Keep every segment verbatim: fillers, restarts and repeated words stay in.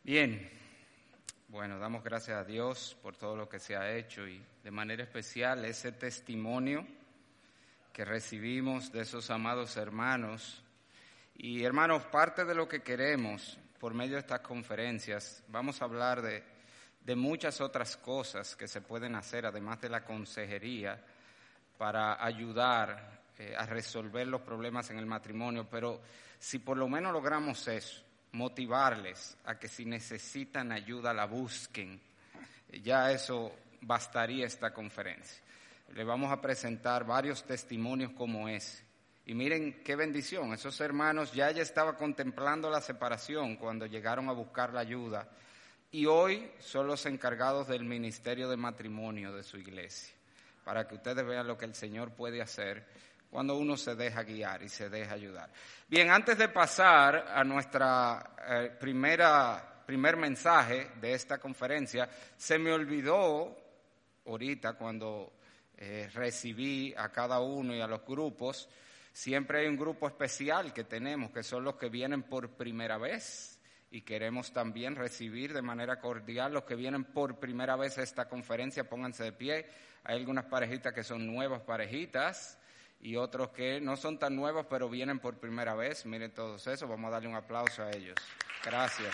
Bien, bueno, damos gracias a Dios por todo lo que se ha hecho y de manera especial ese testimonio que recibimos de esos amados hermanos. Y hermanos, parte de lo que queremos por medio de estas conferencias, vamos a hablar de, de muchas otras cosas que se pueden hacer, además de la consejería, para ayudar eh, a resolver los problemas en el matrimonio. Pero si por lo menos logramos eso, motivarles a que si necesitan ayuda la busquen, ya eso bastaría esta conferencia. Le vamos a presentar varios testimonios como ese. Y miren qué bendición, esos hermanos ya ya estaban contemplando la separación cuando llegaron a buscar la ayuda y hoy son los encargados del ministerio de matrimonio de su iglesia, para que ustedes vean lo que el Señor puede hacer cuando uno se deja guiar y se deja ayudar. Bien, antes de pasar a nuestra eh, primera, primer mensaje de esta conferencia, se me olvidó ahorita cuando eh, recibí a cada uno y a los grupos. Siempre hay un grupo especial que tenemos, que son los que vienen por primera vez, y queremos también recibir de manera cordial los que vienen por primera vez a esta conferencia. Pónganse de pie. Hay algunas parejitas que son nuevas parejitas y otros que no son tan nuevos pero vienen por primera vez. Miren todos esos, vamos a darle un aplauso a ellos. Gracias.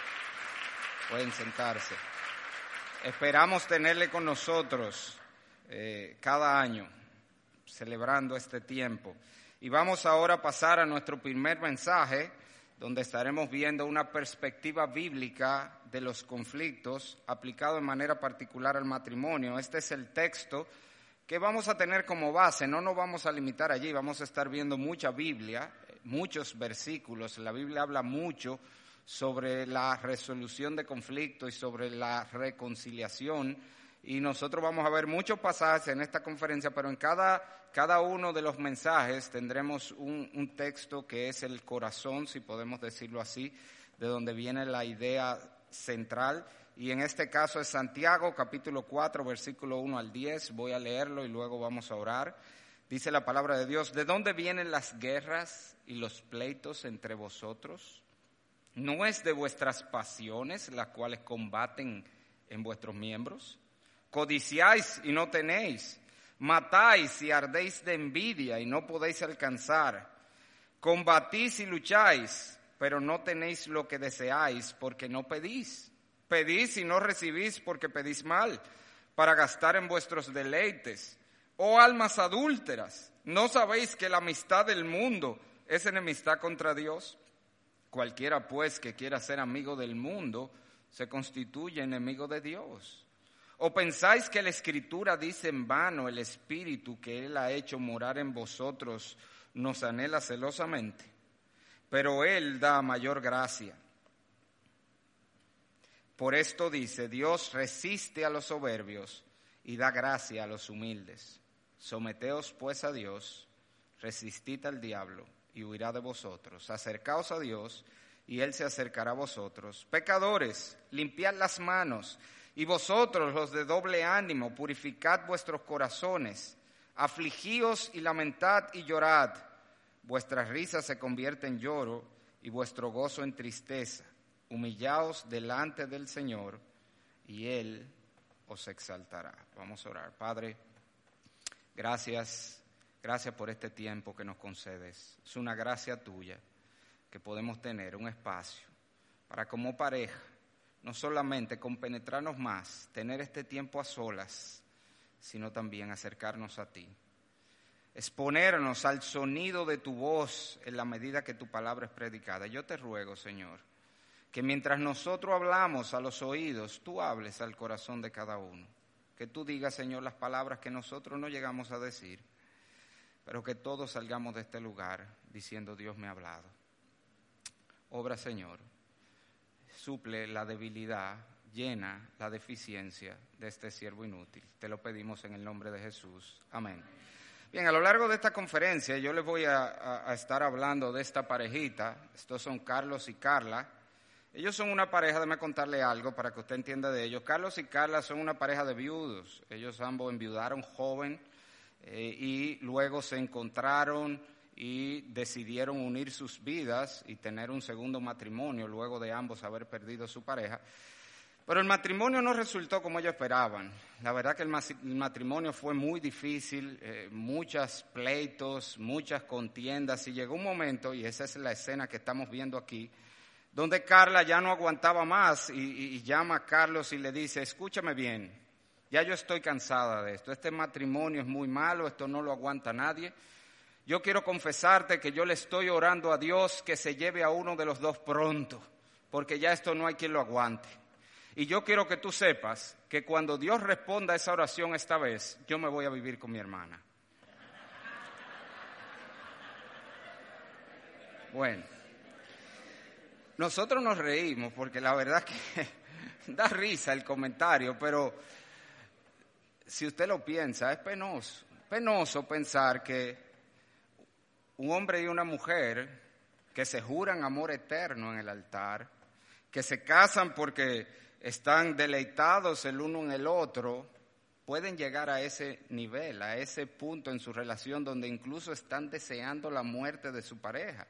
Pueden sentarse. Esperamos tenerle con nosotros eh, cada año, celebrando este tiempo. Y vamos ahora a pasar a nuestro primer mensaje, donde estaremos viendo una perspectiva bíblica de los conflictos aplicado de manera particular al matrimonio. Este es el texto que vamos a tener como base. No nos vamos a limitar allí, vamos a estar viendo mucha Biblia, muchos versículos. La Biblia habla mucho sobre la resolución de conflictos y sobre la reconciliación. Y nosotros vamos a ver muchos pasajes en esta conferencia, pero en cada, cada uno de los mensajes tendremos un, un texto que es el corazón, si podemos decirlo así, de donde viene la idea central. Y en este caso es Santiago, capítulo cuatro, versículo uno al diez. Voy a leerlo y luego vamos a orar. Dice la palabra de Dios: ¿de dónde vienen las guerras y los pleitos entre vosotros? ¿No es de vuestras pasiones las cuales combaten en vuestros miembros? Codiciáis y no tenéis, matáis y ardéis de envidia y no podéis alcanzar. Combatís y lucháis, pero no tenéis lo que deseáis porque no pedís. Pedís y no recibís porque pedís mal, para gastar en vuestros deleites. Oh almas adúlteras, ¿no sabéis que la amistad del mundo es enemistad contra Dios? Cualquiera pues que quiera ser amigo del mundo se constituye enemigo de Dios. ¿O pensáis que la Escritura dice en vano: el Espíritu que Él ha hecho morar en vosotros nos anhela celosamente? Pero Él da mayor gracia. Por esto dice: Dios resiste a los soberbios y da gracia a los humildes. Someteos pues a Dios, resistid al diablo y huirá de vosotros. Acercaos a Dios y Él se acercará a vosotros. Pecadores, limpiad las manos. Y vosotros, los de doble ánimo, purificad vuestros corazones. Afligíos y lamentad y llorad. Vuestra risa se convierte en lloro y vuestro gozo en tristeza. Humillaos delante del Señor y Él os exaltará. Vamos a orar. Padre, gracias, gracias por este tiempo que nos concedes. Es una gracia tuya que podemos tener un espacio para, como pareja, no solamente compenetrarnos más, tener este tiempo a solas, sino también acercarnos a ti. Exponernos al sonido de tu voz en la medida que tu palabra es predicada. Yo te ruego, Señor, que mientras nosotros hablamos a los oídos, tú hables al corazón de cada uno. Que tú digas, Señor, las palabras que nosotros no llegamos a decir, pero que todos salgamos de este lugar diciendo: Dios me ha hablado. Obra, Señor. Suple la debilidad, llena la deficiencia de este siervo inútil. Te lo pedimos en el nombre de Jesús. Amén. Bien, a lo largo de esta conferencia yo les voy a, a, a estar hablando de esta parejita. Estos son Carlos y Carla. Ellos son una pareja, déjame contarle algo para que usted entienda de ellos. Carlos y Carla son una pareja de viudos. Ellos ambos enviudaron joven eh, y luego se encontraron y decidieron unir sus vidas y tener un segundo matrimonio luego de ambos haber perdido su pareja. Pero el matrimonio no resultó como ellos esperaban. La verdad que el matrimonio fue muy difícil, eh, muchos pleitos, muchas contiendas, y llegó un momento, y esa es la escena que estamos viendo aquí, donde Carla ya no aguantaba más y, y, y llama a Carlos y le dice: escúchame bien, ya yo estoy cansada de esto, este matrimonio es muy malo, esto no lo aguanta nadie. Yo quiero confesarte que yo le estoy orando a Dios que se lleve a uno de los dos pronto, porque ya esto no hay quien lo aguante. Y yo quiero que tú sepas que cuando Dios responda a esa oración esta vez, yo me voy a vivir con mi hermana. Bueno, nosotros nos reímos porque la verdad que da risa el comentario, pero si usted lo piensa, es penoso, penoso pensar que un hombre y una mujer que se juran amor eterno en el altar, que se casan porque están deleitados el uno en el otro, pueden llegar a ese nivel, a ese punto en su relación donde incluso están deseando la muerte de su pareja.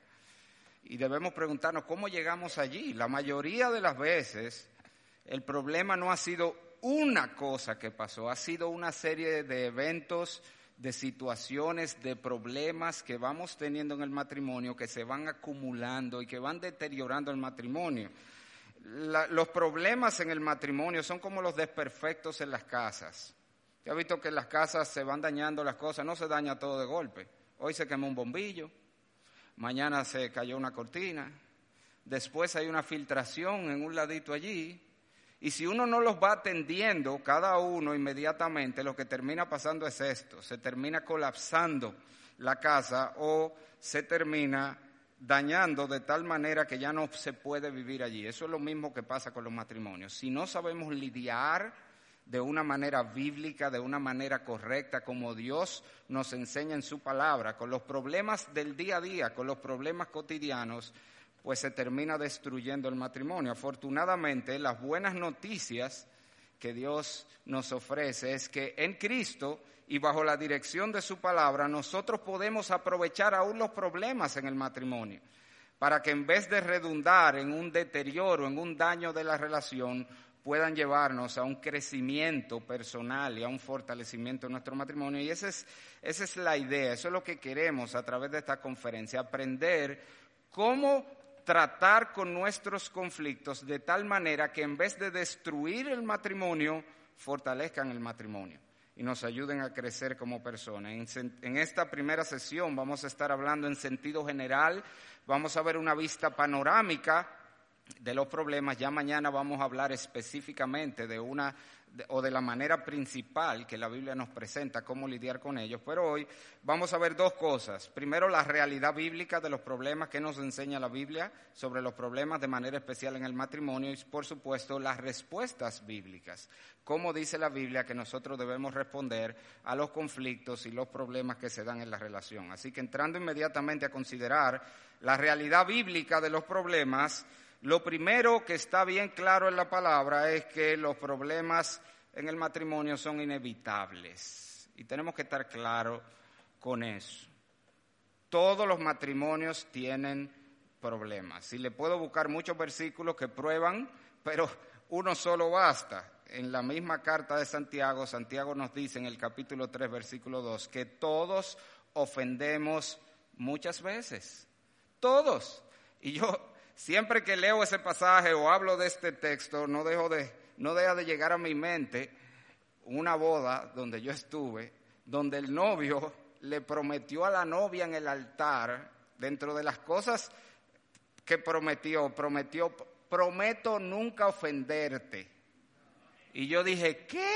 Y debemos preguntarnos cómo llegamos allí. La mayoría de las veces el problema no ha sido una cosa que pasó, ha sido una serie de eventos, de situaciones, de problemas que vamos teniendo en el matrimonio, que se van acumulando y que van deteriorando el matrimonio. La, los problemas en el matrimonio son como los desperfectos en las casas. ¿Te has visto que en las casas se van dañando las cosas? No se daña todo de golpe. Hoy se quemó un bombillo, mañana se cayó una cortina, después hay una filtración en un ladito allí, y si uno no los va atendiendo cada uno inmediatamente, lo que termina pasando es esto: se termina colapsando la casa o se termina dañando de tal manera que ya no se puede vivir allí. Eso es lo mismo que pasa con los matrimonios. Si no sabemos lidiar de una manera bíblica, de una manera correcta, como Dios nos enseña en su palabra, con los problemas del día a día, con los problemas cotidianos, pues se termina destruyendo el matrimonio. Afortunadamente, las buenas noticias que Dios nos ofrece es que en Cristo y bajo la dirección de su palabra, nosotros podemos aprovechar aún los problemas en el matrimonio, para que en vez de redundar en un deterioro, en un daño de la relación, puedan llevarnos a un crecimiento personal y a un fortalecimiento de nuestro matrimonio. Y esa es, esa es la idea, eso es lo que queremos a través de esta conferencia, aprender cómo tratar con nuestros conflictos de tal manera que en vez de destruir el matrimonio, fortalezcan el matrimonio y nos ayuden a crecer como personas. En, en esta primera sesión vamos a estar hablando en sentido general, vamos a ver una vista panorámica de los problemas. Ya mañana vamos a hablar específicamente de una de, o de la manera principal que la Biblia nos presenta, cómo lidiar con ellos. Pero hoy vamos a ver dos cosas. Primero, la realidad bíblica de los problemas que nos enseña la Biblia sobre los problemas de manera especial en el matrimonio y, por supuesto, las respuestas bíblicas. Cómo dice la Biblia que nosotros debemos responder a los conflictos y los problemas que se dan en la relación. Así que entrando inmediatamente a considerar la realidad bíblica de los problemas, lo primero que está bien claro en la palabra es que los problemas en el matrimonio son inevitables y tenemos que estar claros con eso. Todos los matrimonios tienen problemas y le puedo buscar muchos versículos que prueban, pero uno solo basta. En la misma carta de Santiago, Santiago nos dice en el capítulo tres, versículo dos, que todos ofendemos muchas veces, todos. Y yo siempre que leo ese pasaje o hablo de este texto, no dejo de, no deja de llegar a mi mente una boda donde yo estuve, donde el novio le prometió a la novia en el altar, dentro de las cosas que prometió, prometió, prometo nunca ofenderte. Y yo dije, ¿qué?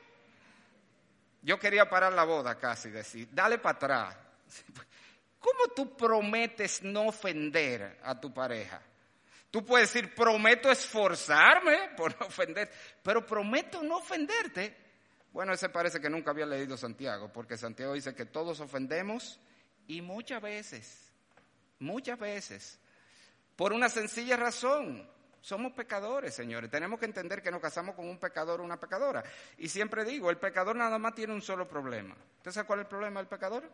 Yo quería parar la boda casi, decir, dale para atrás. ¿Cómo tú prometes no ofender a tu pareja? Tú puedes decir, prometo esforzarme por no ofender, pero prometo no ofenderte. Bueno, ese parece que nunca había leído Santiago, porque Santiago dice que todos ofendemos y muchas veces, muchas veces, por una sencilla razón. Somos pecadores, señores. Tenemos que entender que nos casamos con un pecador o una pecadora. Y siempre digo, el pecador nada más tiene un solo problema. ¿Usted sabe cuál es el problema del pecador?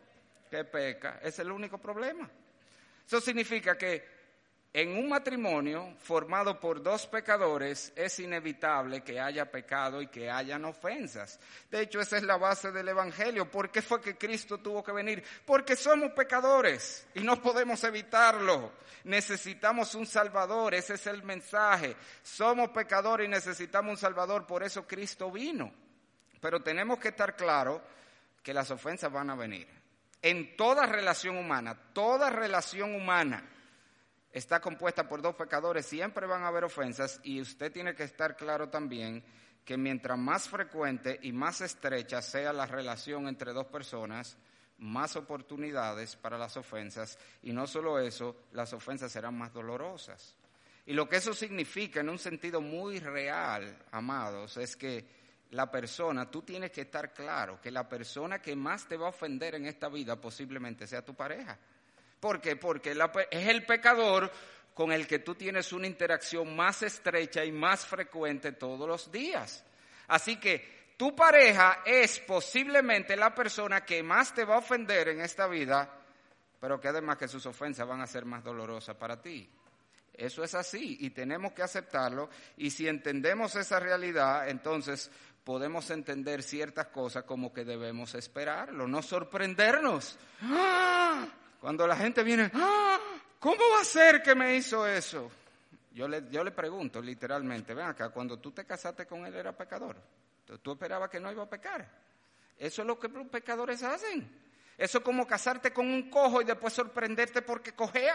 que peca, es el único problema. Eso significa que en un matrimonio formado por dos pecadores es inevitable que haya pecado y que hayan ofensas. De hecho, esa es la base del Evangelio. ¿Por qué fue que Cristo tuvo que venir? Porque somos pecadores y no podemos evitarlo. Necesitamos un Salvador, ese es el mensaje. Somos pecadores y necesitamos un Salvador, por eso Cristo vino. Pero tenemos que estar claros que las ofensas van a venir. En toda relación humana, toda relación humana está compuesta por dos pecadores, siempre van a haber ofensas, y usted tiene que estar claro también que mientras más frecuente y más estrecha sea la relación entre dos personas, más oportunidades para las ofensas, y no solo eso, las ofensas serán más dolorosas. Y lo que eso significa en un sentido muy real, amados, es que la persona, tú tienes que estar claro que la persona que más te va a ofender en esta vida posiblemente sea tu pareja. ¿Por qué? Porque la, es el pecador con el que tú tienes una interacción más estrecha y más frecuente todos los días. Así que tu pareja es posiblemente la persona que más te va a ofender en esta vida, pero que además que sus ofensas van a ser más dolorosas para ti. Eso es así y tenemos que aceptarlo, y si entendemos esa realidad, entonces podemos entender ciertas cosas como que debemos esperarlo, no sorprendernos. ¡Ah! Cuando la gente viene, ¡ah! ¿Cómo va a ser que me hizo eso? Yo le, yo le pregunto literalmente, ven acá, cuando tú te casaste con él era pecador. ¿Tú esperabas que no iba a pecar? Eso es lo que los pecadores hacen. Eso es como casarte con un cojo y después sorprenderte porque cojea.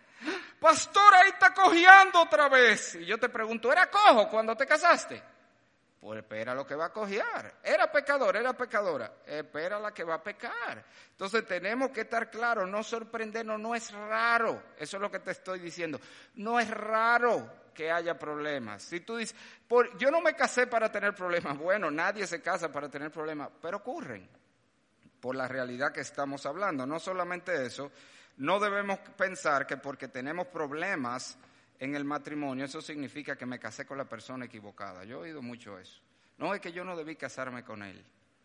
Pastor, ahí está cojeando otra vez. Y yo te pregunto, ¿era cojo cuando te casaste? Pues espera lo que va a cojear. Era pecador, era pecadora. Espera la que va a pecar. Entonces tenemos que estar claros, no sorprendernos, no es raro. Eso es lo que te estoy diciendo. No es raro que haya problemas. Si tú dices, por, yo no me casé para tener problemas. Bueno, nadie se casa para tener problemas, pero ocurren por la realidad que estamos hablando. No solamente eso, no debemos pensar que porque tenemos problemas en el matrimonio, eso significa que me casé con la persona equivocada. Yo he oído mucho eso. No es que yo no debí casarme con él.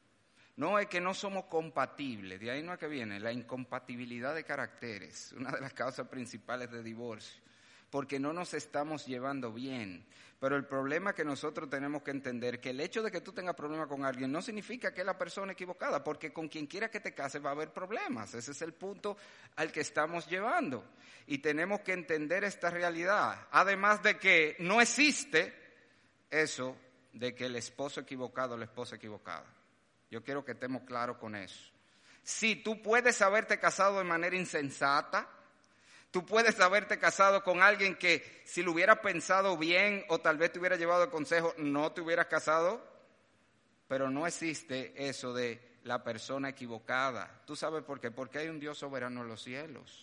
No es que no somos compatibles. De ahí no es que viene la incompatibilidad de caracteres, una de las causas principales de divorcio, porque no nos estamos llevando bien. Pero el problema que nosotros tenemos que entender, que el hecho de que tú tengas problemas con alguien no significa que es la persona equivocada, porque con quien quiera que te cases va a haber problemas. Ese es el punto al que estamos llevando. Y tenemos que entender esta realidad. Además de que no existe eso de que el esposo equivocado o la esposa equivocada. Yo quiero que estemos claros con eso. Sí, tú puedes haberte casado de manera insensata. Tú puedes haberte casado con alguien que si lo hubieras pensado bien o tal vez te hubiera llevado el consejo, no te hubieras casado. Pero no existe eso de la persona equivocada. ¿Tú sabes por qué? Porque hay un Dios soberano en los cielos.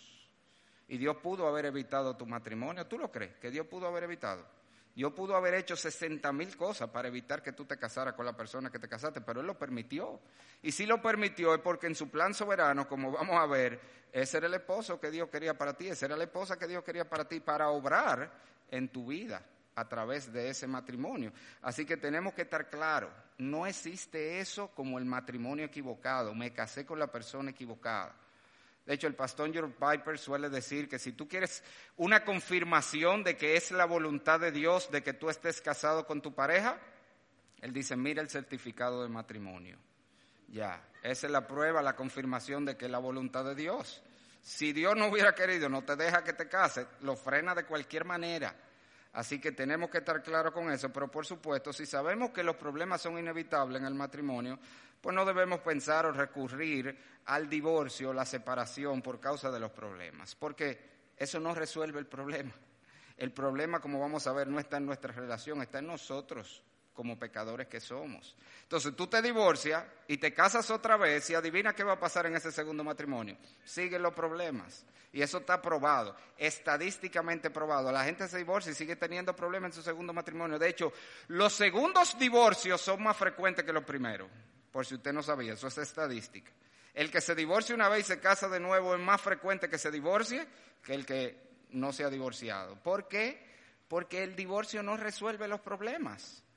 Y Dios pudo haber evitado tu matrimonio. ¿Tú lo crees? ¿Que Dios pudo haber evitado? Dios pudo haber hecho sesenta mil cosas para evitar que tú te casaras con la persona que te casaste, pero Él lo permitió. Y si lo permitió es porque en su plan soberano, como vamos a ver, ese era el esposo que Dios quería para ti, esa era la esposa que Dios quería para ti, para obrar en tu vida a través de ese matrimonio. Así que tenemos que estar claros, no existe eso como el matrimonio equivocado, me casé con la persona equivocada. De hecho, el pastor John Piper suele decir que si tú quieres una confirmación de que es la voluntad de Dios de que tú estés casado con tu pareja, él dice, mira el certificado de matrimonio. Ya, esa es la prueba, la confirmación de que es la voluntad de Dios. Si Dios no hubiera querido, no te deja que te cases, lo frena de cualquier manera. Así que tenemos que estar claros con eso, pero por supuesto, si sabemos que los problemas son inevitables en el matrimonio, pues no debemos pensar o recurrir al divorcio o la separación por causa de los problemas, porque eso no resuelve el problema. El problema, como vamos a ver, no está en nuestra relación, está en nosotros como pecadores que somos. Entonces tú te divorcias y te casas otra vez y adivina qué va a pasar en ese segundo matrimonio. Siguen los problemas. Y eso está probado, estadísticamente probado. La gente se divorcia y sigue teniendo problemas en su segundo matrimonio. De hecho, los segundos divorcios son más frecuentes que los primeros. Por si usted no sabía, eso es estadística. El que se divorcia una vez y se casa de nuevo es más frecuente que se divorcie que el que no se ha divorciado. ¿Por qué? Porque el divorcio no resuelve los problemas.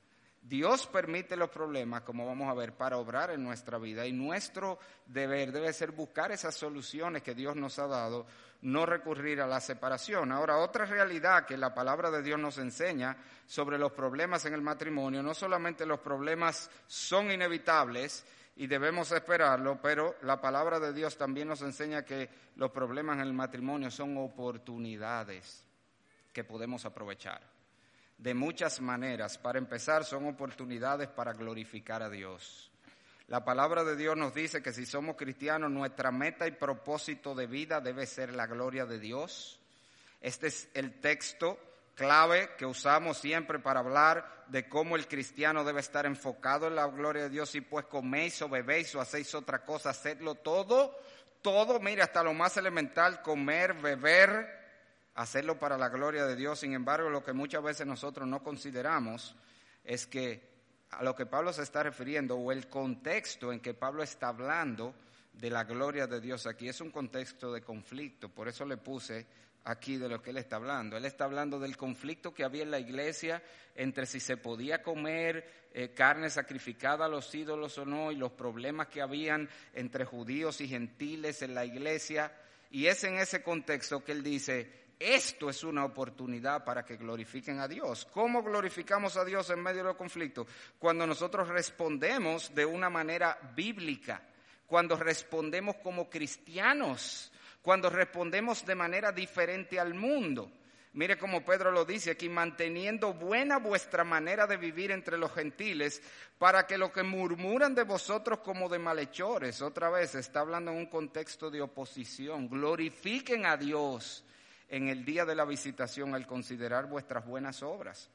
Dios permite los problemas, como vamos a ver, para obrar en nuestra vida, y nuestro deber debe ser buscar esas soluciones que Dios nos ha dado, no recurrir a la separación. Ahora, otra realidad que la palabra de Dios nos enseña sobre los problemas en el matrimonio, no solamente los problemas son inevitables y debemos esperarlo, pero la palabra de Dios también nos enseña que los problemas en el matrimonio son oportunidades que podemos aprovechar. De muchas maneras. Para empezar, son oportunidades para glorificar a Dios. La palabra de Dios nos dice que si somos cristianos, nuestra meta y propósito de vida debe ser la gloria de Dios. Este es el texto clave que usamos siempre para hablar de cómo el cristiano debe estar enfocado en la gloria de Dios. Y pues coméis o bebéis o hacéis otra cosa, hacedlo todo, todo, mira, hasta lo más elemental, comer, beber, hacerlo para la gloria de Dios. Sin embargo, lo que muchas veces nosotros no consideramos es que a lo que Pablo se está refiriendo, o el contexto en que Pablo está hablando de la gloria de Dios aquí, es un contexto de conflicto. Por eso le puse aquí de lo que él está hablando. Él está hablando del conflicto que había en la iglesia entre si se podía comer eh, carne sacrificada a los ídolos o no, y los problemas que habían entre judíos y gentiles en la iglesia. Y es en ese contexto que él dice: esto es una oportunidad para que glorifiquen a Dios. ¿Cómo glorificamos a Dios en medio de los conflictos? Cuando nosotros respondemos de una manera bíblica, cuando respondemos como cristianos, cuando respondemos de manera diferente al mundo. Mire como Pedro lo dice aquí: manteniendo buena vuestra manera de vivir entre los gentiles, para que los que murmuran de vosotros como de malhechores, otra vez está hablando en un contexto de oposición, glorifiquen a Dios en el día de la visitación al considerar vuestras buenas obras.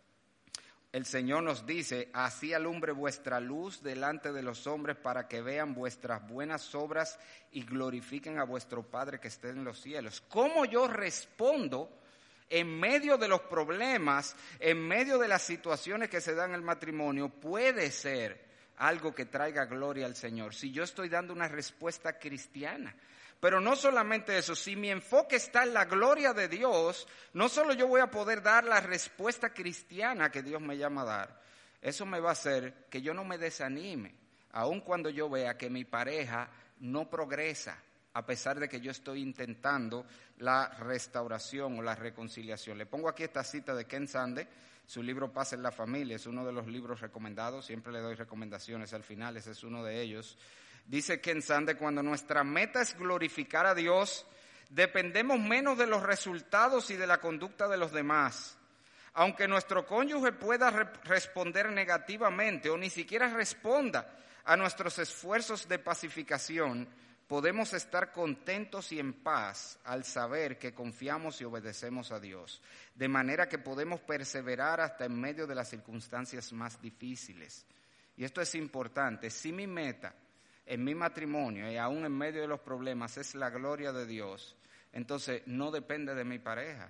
El Señor nos dice: así alumbre vuestra luz delante de los hombres, para que vean vuestras buenas obras y glorifiquen a vuestro Padre que esté en los cielos. ¿Cómo yo respondo en medio de los problemas, en medio de las situaciones que se dan en el matrimonio? Puede ser algo que traiga gloria al Señor, si yo estoy dando una respuesta cristiana. Pero no solamente eso, si mi enfoque está en la gloria de Dios, no solo yo voy a poder dar la respuesta cristiana que Dios me llama a dar, eso me va a hacer que yo no me desanime, aun cuando yo vea que mi pareja no progresa, a pesar de que yo estoy intentando la restauración o la reconciliación. Le pongo aquí esta cita de Ken Sande, su libro Paz en la Familia, es uno de los libros recomendados, siempre le doy recomendaciones al final, ese es uno de ellos. Dice Ken Sande: cuando nuestra meta es glorificar a Dios, dependemos menos de los resultados y de la conducta de los demás. Aunque nuestro cónyuge pueda re- responder negativamente o ni siquiera responda a nuestros esfuerzos de pacificación, podemos estar contentos y en paz al saber que confiamos y obedecemos a Dios, de manera que podemos perseverar hasta en medio de las circunstancias más difíciles. Y esto es importante: si mi meta en mi matrimonio y aún en medio de los problemas es la gloria de Dios, entonces no depende de mi pareja.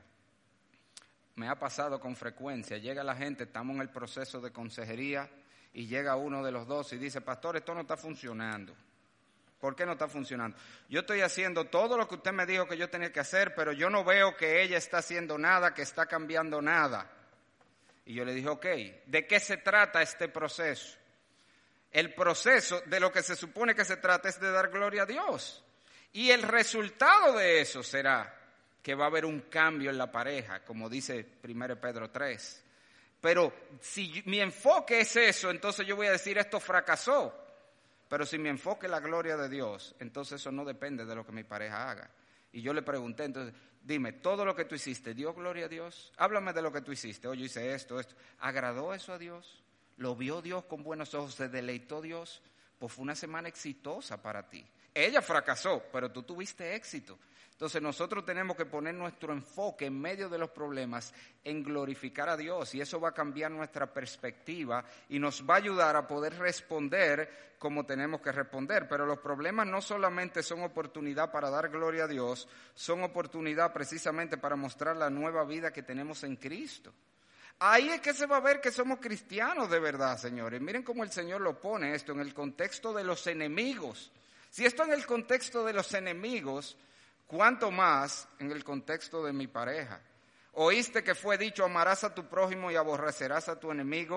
Me ha pasado con frecuencia, llega la gente, estamos en el proceso de consejería y llega uno de los dos y dice: pastor, esto no está funcionando. ¿Por qué no está funcionando? Yo estoy haciendo todo lo que usted me dijo que yo tenía que hacer, pero yo no veo que ella está haciendo nada, que está cambiando nada. Y yo le dije: ok, ¿de qué se trata este proceso? El proceso de lo que se supone que se trata es de dar gloria a Dios. Y el resultado de eso será que va a haber un cambio en la pareja, como dice primero Pedro tres. Pero si mi enfoque es eso, entonces yo voy a decir: esto fracasó. Pero si mi enfoque es la gloria de Dios, entonces eso no depende de lo que mi pareja haga. Y yo le pregunté, entonces, dime, todo lo que tú hiciste, ¿dio gloria a Dios? Háblame de lo que tú hiciste. Oye, yo hice esto, esto. ¿Agradó eso a Dios? ¿Lo vio Dios con buenos ojos? ¿Se deleitó Dios? Pues fue una semana exitosa para ti. Ella fracasó, pero tú tuviste éxito. Entonces nosotros tenemos que poner nuestro enfoque en medio de los problemas en glorificar a Dios, y eso va a cambiar nuestra perspectiva y nos va a ayudar a poder responder como tenemos que responder. Pero los problemas no solamente son oportunidad para dar gloria a Dios, son oportunidad precisamente para mostrar la nueva vida que tenemos en Cristo. Ahí es que se va a ver que somos cristianos de verdad, señores. Miren cómo el Señor lo pone esto en el contexto de los enemigos. Si esto en el contexto de los enemigos, ¿cuánto más en el contexto de mi pareja? Oíste que fue dicho: amarás a tu prójimo y aborrecerás a tu enemigo.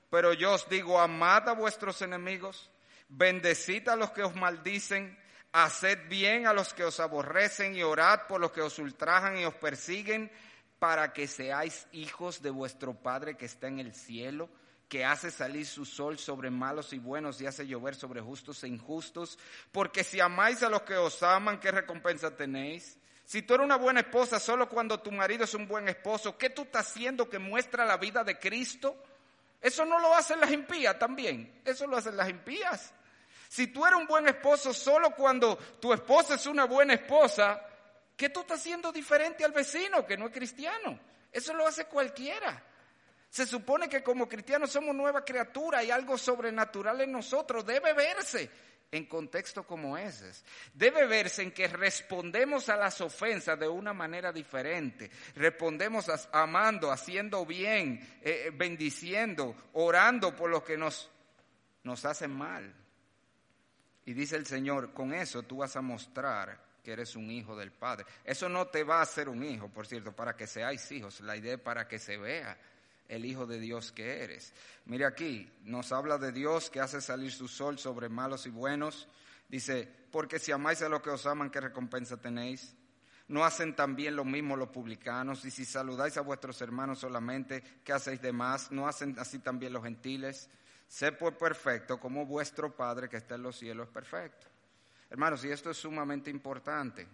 Pero yo os digo, amad a vuestros enemigos, bendecid a los que os maldicen, haced bien a los que os aborrecen y orad por los que os ultrajan y os persiguen, para que seáis hijos de vuestro Padre que está en el cielo, que hace salir su sol sobre malos y buenos y hace llover sobre justos e injustos. Porque si amáis a los que os aman, ¿qué recompensa tenéis? Si tú eres una buena esposa solo cuando tu marido es un buen esposo, ¿qué tú estás haciendo que muestra la vida de Cristo? Eso no lo hacen las impías también, eso lo hacen las impías. Si tú eres un buen esposo solo cuando tu esposa es una buena esposa, ¿qué tú estás haciendo diferente al vecino que no es cristiano? Eso lo hace cualquiera. Se supone que como cristianos somos nueva criatura y algo sobrenatural en nosotros debe verse en contextos como ese. Debe verse en que respondemos a las ofensas de una manera diferente. Respondemos a, amando, haciendo bien, eh, bendiciendo, orando por los que nos, nos hacen mal. Y dice el Señor, con eso tú vas a mostrar que eres un hijo del Padre. Eso no te va a hacer un hijo, por cierto, para que seáis hijos. La idea es para que se vea el hijo de Dios que eres. Mire aquí, nos habla de Dios que hace salir su sol sobre malos y buenos. Dice, porque si amáis a los que os aman, ¿qué recompensa tenéis? ¿No hacen también lo mismo los publicanos? Y si saludáis a vuestros hermanos solamente, ¿qué hacéis de más? ¿No hacen así también los gentiles? Sed pues perfecto como vuestro Padre que está en los cielos es perfecto. Hermanos, y esto es sumamente importante.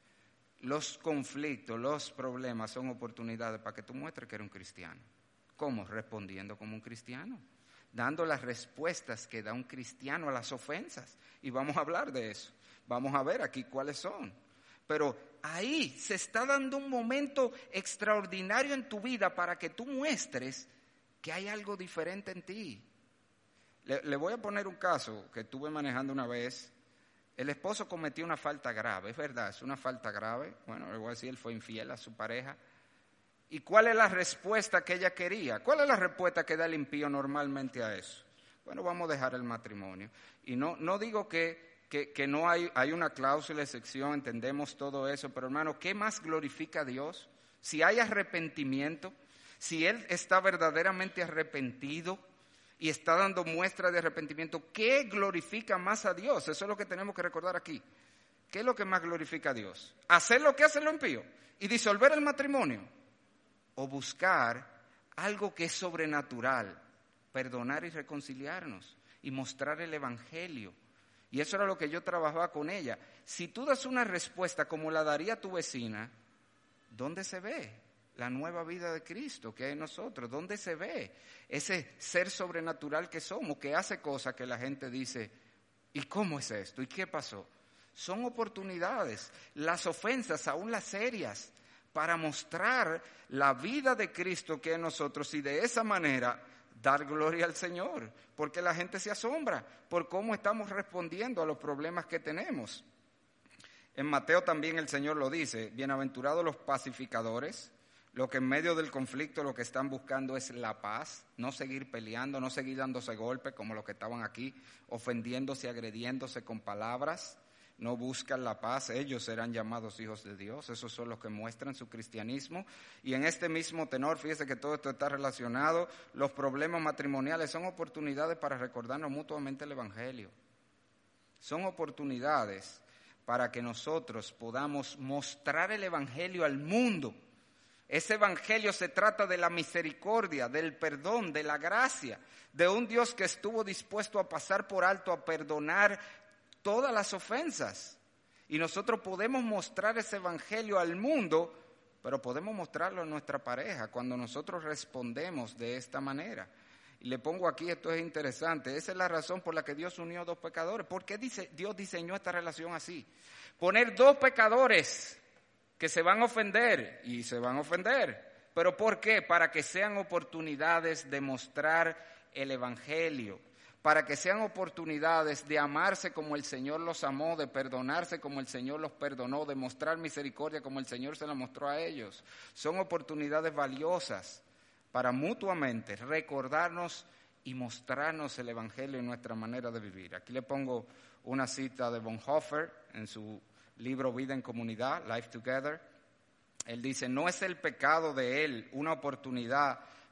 Los conflictos, los problemas son oportunidades para que tú muestres que eres un cristiano. ¿Cómo? Respondiendo como un cristiano, dando las respuestas que da un cristiano a las ofensas. Y vamos a hablar de eso. Vamos a ver aquí cuáles son. Pero ahí se está dando un momento extraordinario en tu vida para que tú muestres que hay algo diferente en ti. Le, le voy a poner un caso que estuve manejando una vez. El esposo cometió una falta grave, es verdad, es una falta grave. Bueno, le voy a decir, él fue infiel a su pareja. ¿Y cuál es la respuesta que ella quería? ¿Cuál es la respuesta que da el impío normalmente a eso? Bueno, vamos a dejar el matrimonio. Y no, no digo que, que, que no hay, hay una cláusula de excepción, entendemos todo eso, pero hermano, ¿qué más glorifica a Dios? Si hay arrepentimiento, si él está verdaderamente arrepentido y está dando muestra de arrepentimiento, ¿qué glorifica más a Dios? Eso es lo que tenemos que recordar aquí. ¿Qué es lo que más glorifica a Dios? ¿Hacer lo que hace lo impío y disolver el matrimonio? O buscar algo que es sobrenatural, perdonar y reconciliarnos y mostrar el evangelio. Y eso era lo que yo trabajaba con ella. Si tú das una respuesta como la daría tu vecina, ¿dónde se ve la nueva vida de Cristo que hay en nosotros? ¿Dónde se ve ese ser sobrenatural que somos, que hace cosas que la gente dice, ¿y cómo es esto? ¿Y qué pasó? Son oportunidades, las ofensas, aún las serias, para mostrar la vida de Cristo que es en nosotros y de esa manera dar gloria al Señor, porque la gente se asombra por cómo estamos respondiendo a los problemas que tenemos. En Mateo también el Señor lo dice, bienaventurados los pacificadores, los que en medio del conflicto lo que están buscando es la paz, no seguir peleando, no seguir dándose golpes como los que estaban aquí, ofendiéndose, agrediéndose con palabras. No buscan la paz, ellos serán llamados hijos de Dios, esos son los que muestran su cristianismo. Y en este mismo tenor, fíjese que todo esto está relacionado, los problemas matrimoniales son oportunidades para recordarnos mutuamente el evangelio. Son oportunidades para que nosotros podamos mostrar el evangelio al mundo. Ese evangelio se trata de la misericordia, del perdón, de la gracia, de un Dios que estuvo dispuesto a pasar por alto, a perdonar todas las ofensas. Y nosotros podemos mostrar ese evangelio al mundo, pero podemos mostrarlo a nuestra pareja cuando nosotros respondemos de esta manera. Y le pongo aquí, esto es interesante, esa es la razón por la que Dios unió a dos pecadores. ¿Por qué dice, Dios diseñó esta relación así? Poner dos pecadores que se van a ofender, y se van a ofender. ¿Pero por qué? Para que sean oportunidades de mostrar el evangelio, para que sean oportunidades de amarse como el Señor los amó, de perdonarse como el Señor los perdonó, de mostrar misericordia como el Señor se la mostró a ellos. Son oportunidades valiosas para mutuamente recordarnos y mostrarnos el evangelio en nuestra manera de vivir. Aquí le pongo una cita de Bonhoeffer en su libro Vida en Comunidad, Life Together. Él dice, no es el pecado de él una oportunidad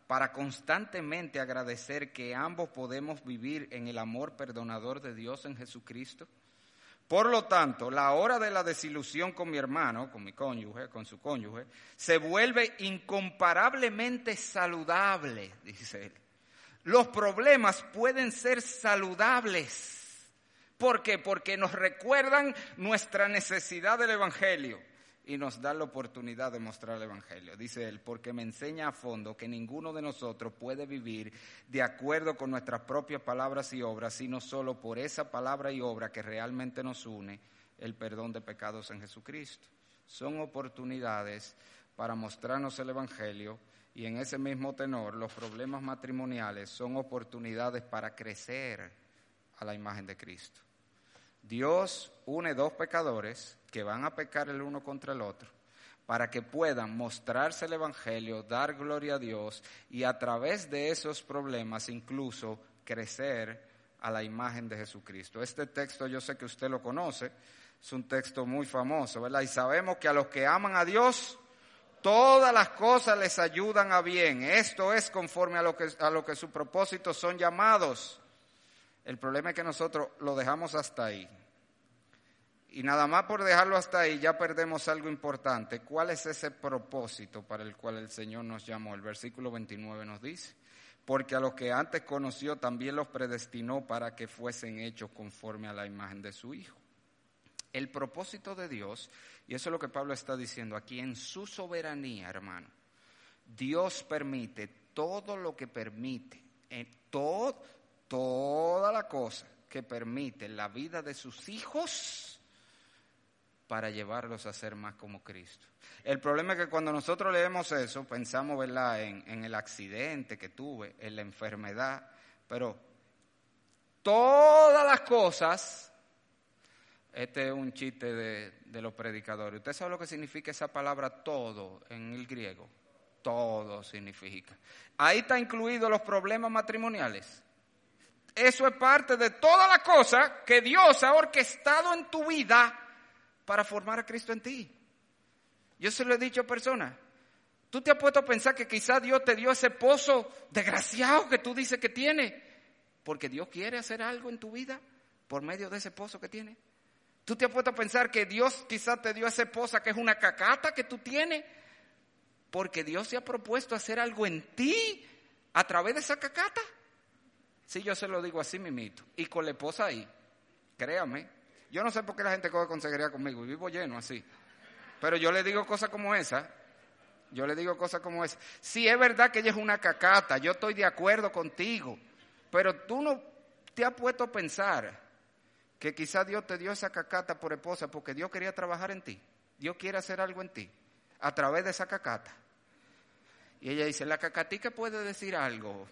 para constantemente agradecer que ambos podemos vivir en el amor perdonador de Dios en Jesucristo? Por lo tanto, la hora de la desilusión con mi hermano, con mi cónyuge, con su cónyuge, se vuelve incomparablemente saludable, dice él. Los problemas pueden ser saludables. ¿Por qué? Porque nos recuerdan nuestra necesidad del Evangelio y nos dan la oportunidad de mostrar el Evangelio. Dice él, porque me enseña a fondo que ninguno de nosotros puede vivir de acuerdo con nuestras propias palabras y obras, sino solo por esa palabra y obra que realmente nos une, el perdón de pecados en Jesucristo. Son oportunidades para mostrarnos el Evangelio y en ese mismo tenor los problemas matrimoniales son oportunidades para crecer a la imagen de Cristo. Dios une dos pecadores que van a pecar el uno contra el otro para que puedan mostrarse el Evangelio, dar gloria a Dios y a través de esos problemas incluso crecer a la imagen de Jesucristo. Este texto yo sé que usted lo conoce, es un texto muy famoso, ¿verdad? Y sabemos que a los que aman a Dios, todas las cosas les ayudan a bien. Esto es conforme a lo que, a lo que sus propósitos son llamados. El problema es que nosotros lo dejamos hasta ahí. Y nada más por dejarlo hasta ahí ya perdemos algo importante. ¿Cuál es ese propósito para el cual el Señor nos llamó? El versículo veintinueve nos dice, porque a los que antes conoció también los predestinó para que fuesen hechos conforme a la imagen de su Hijo. El propósito de Dios, y eso es lo que Pablo está diciendo aquí, en su soberanía, hermano, Dios permite todo lo que permite, en todo, toda la cosa que permite la vida de sus hijos para llevarlos a ser más como Cristo. El problema es que cuando nosotros leemos eso, pensamos, ¿verdad?, en, en el accidente que tuve, en la enfermedad, pero todas las cosas, este es un chiste de, de los predicadores. ¿Usted sabe lo que significa esa palabra todo en el griego? Todo significa. Ahí está incluido los problemas matrimoniales. Eso es parte de todas las cosas que Dios ha orquestado en tu vida para formar a Cristo en ti. Yo se lo he dicho a personas. ¿Tú te has puesto a pensar que quizás Dios te dio ese pozo desgraciado que tú dices que tiene? Porque Dios quiere hacer algo en tu vida por medio de ese pozo que tiene. ¿Tú te has puesto a pensar que Dios quizás te dio esa esposa que es una cacata que tú tienes? Porque Dios se ha propuesto hacer algo en ti a través de esa cacata. Sí, yo se lo digo así mimito. Y con la esposa ahí, créame. Yo no sé por qué la gente coge consejería conmigo y vivo lleno así. Pero yo le digo cosas como esa. Yo le digo cosas como esa. Sí, es verdad que ella es una cacata. Yo estoy de acuerdo contigo. Pero tú no te has puesto a pensar que quizás Dios te dio esa cacata por esposa porque Dios quería trabajar en ti. Dios quiere hacer algo en ti a través de esa cacata. Y ella dice, la cacatica puede decir algo.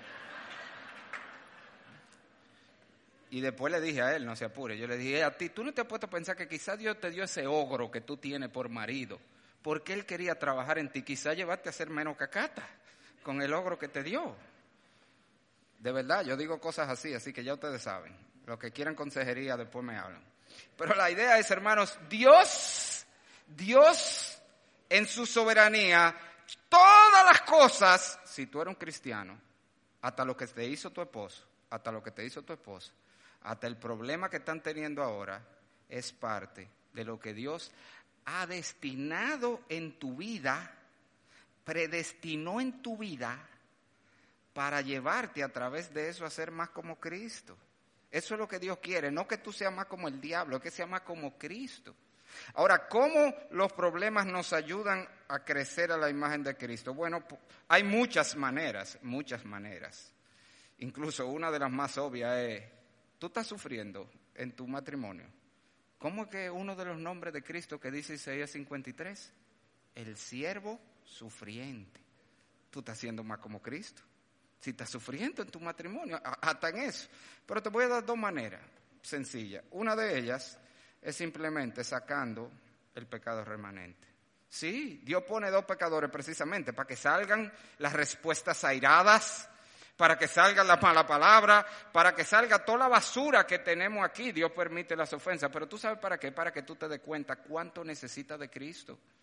Y después le dije a él, no se apure, yo le dije a ti, tú no te has puesto a pensar que quizás Dios te dio ese ogro que tú tienes por marido, porque Él quería trabajar en ti, quizás llevarte a ser menos cacata con el ogro que te dio. De verdad, yo digo cosas así, así que ya ustedes saben. Los que quieran consejería después me hablan. Pero la idea es, hermanos, Dios, Dios en su soberanía, todas las cosas, si tú eres un cristiano, hasta lo que te hizo tu esposo, hasta lo que te hizo tu esposa, hasta el problema que están teniendo ahora, es parte de lo que Dios ha destinado en tu vida, predestinó en tu vida, para llevarte a través de eso a ser más como Cristo. Eso es lo que Dios quiere, no que tú seas más como el diablo, que seas más como Cristo. Ahora, ¿cómo los problemas nos ayudan a crecer a la imagen de Cristo? Bueno, hay muchas maneras, muchas maneras. Incluso una de las más obvias es, tú estás sufriendo en tu matrimonio. ¿Cómo es que uno de los nombres de Cristo que dice Isaías cincuenta y tres? El siervo sufriente. Tú estás siendo más como Cristo. Si estás sufriendo en tu matrimonio, hasta en eso. Pero te voy a dar dos maneras sencillas. Una de ellas es simplemente sacando el pecado remanente. Sí, Dios pone dos pecadores precisamente para que salgan las respuestas airadas, para que salga la mala palabra, para que salga toda la basura que tenemos aquí. Dios permite las ofensas, pero ¿tú sabes para qué? Para que tú te des cuenta cuánto necesitas de Cristo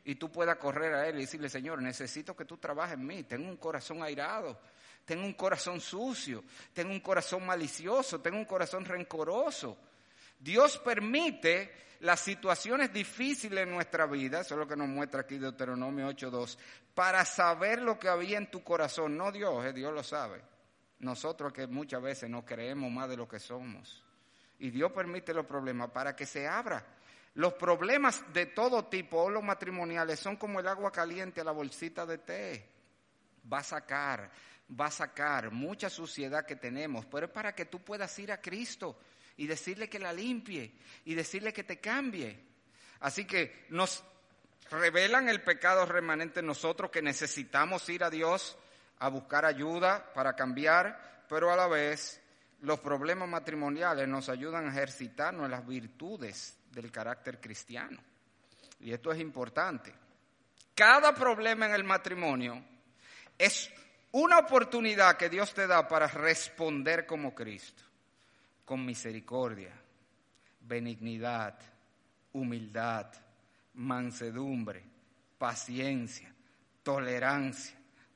y tú puedas correr a Él y decirle, Señor, necesito que tú trabajes en mí, tengo un corazón airado, tengo un corazón sucio, tengo un corazón malicioso, tengo un corazón rencoroso. Dios permite las situaciones difíciles en nuestra vida, eso es lo que nos muestra aquí Deuteronomio ocho dos, para saber lo que había en tu corazón. No Dios, eh, Dios lo sabe. Nosotros que muchas veces no creemos más de lo que somos. Y Dios permite los problemas para que se abra. Los problemas de todo tipo, o los matrimoniales, son como el agua caliente a la bolsita de té. Va a sacar, va a sacar mucha suciedad que tenemos, pero es para que tú puedas ir a Cristo y decirle que la limpie y decirle que te cambie. Así que nos revelan el pecado remanente en nosotros, que necesitamos ir a Dios a buscar ayuda para cambiar, pero a la vez los problemas matrimoniales nos ayudan a ejercitarnos en las virtudes del carácter cristiano. Y esto es importante. Cada problema en el matrimonio es una oportunidad que Dios te da para responder como Cristo, con misericordia, benignidad, humildad, mansedumbre, paciencia, tolerancia,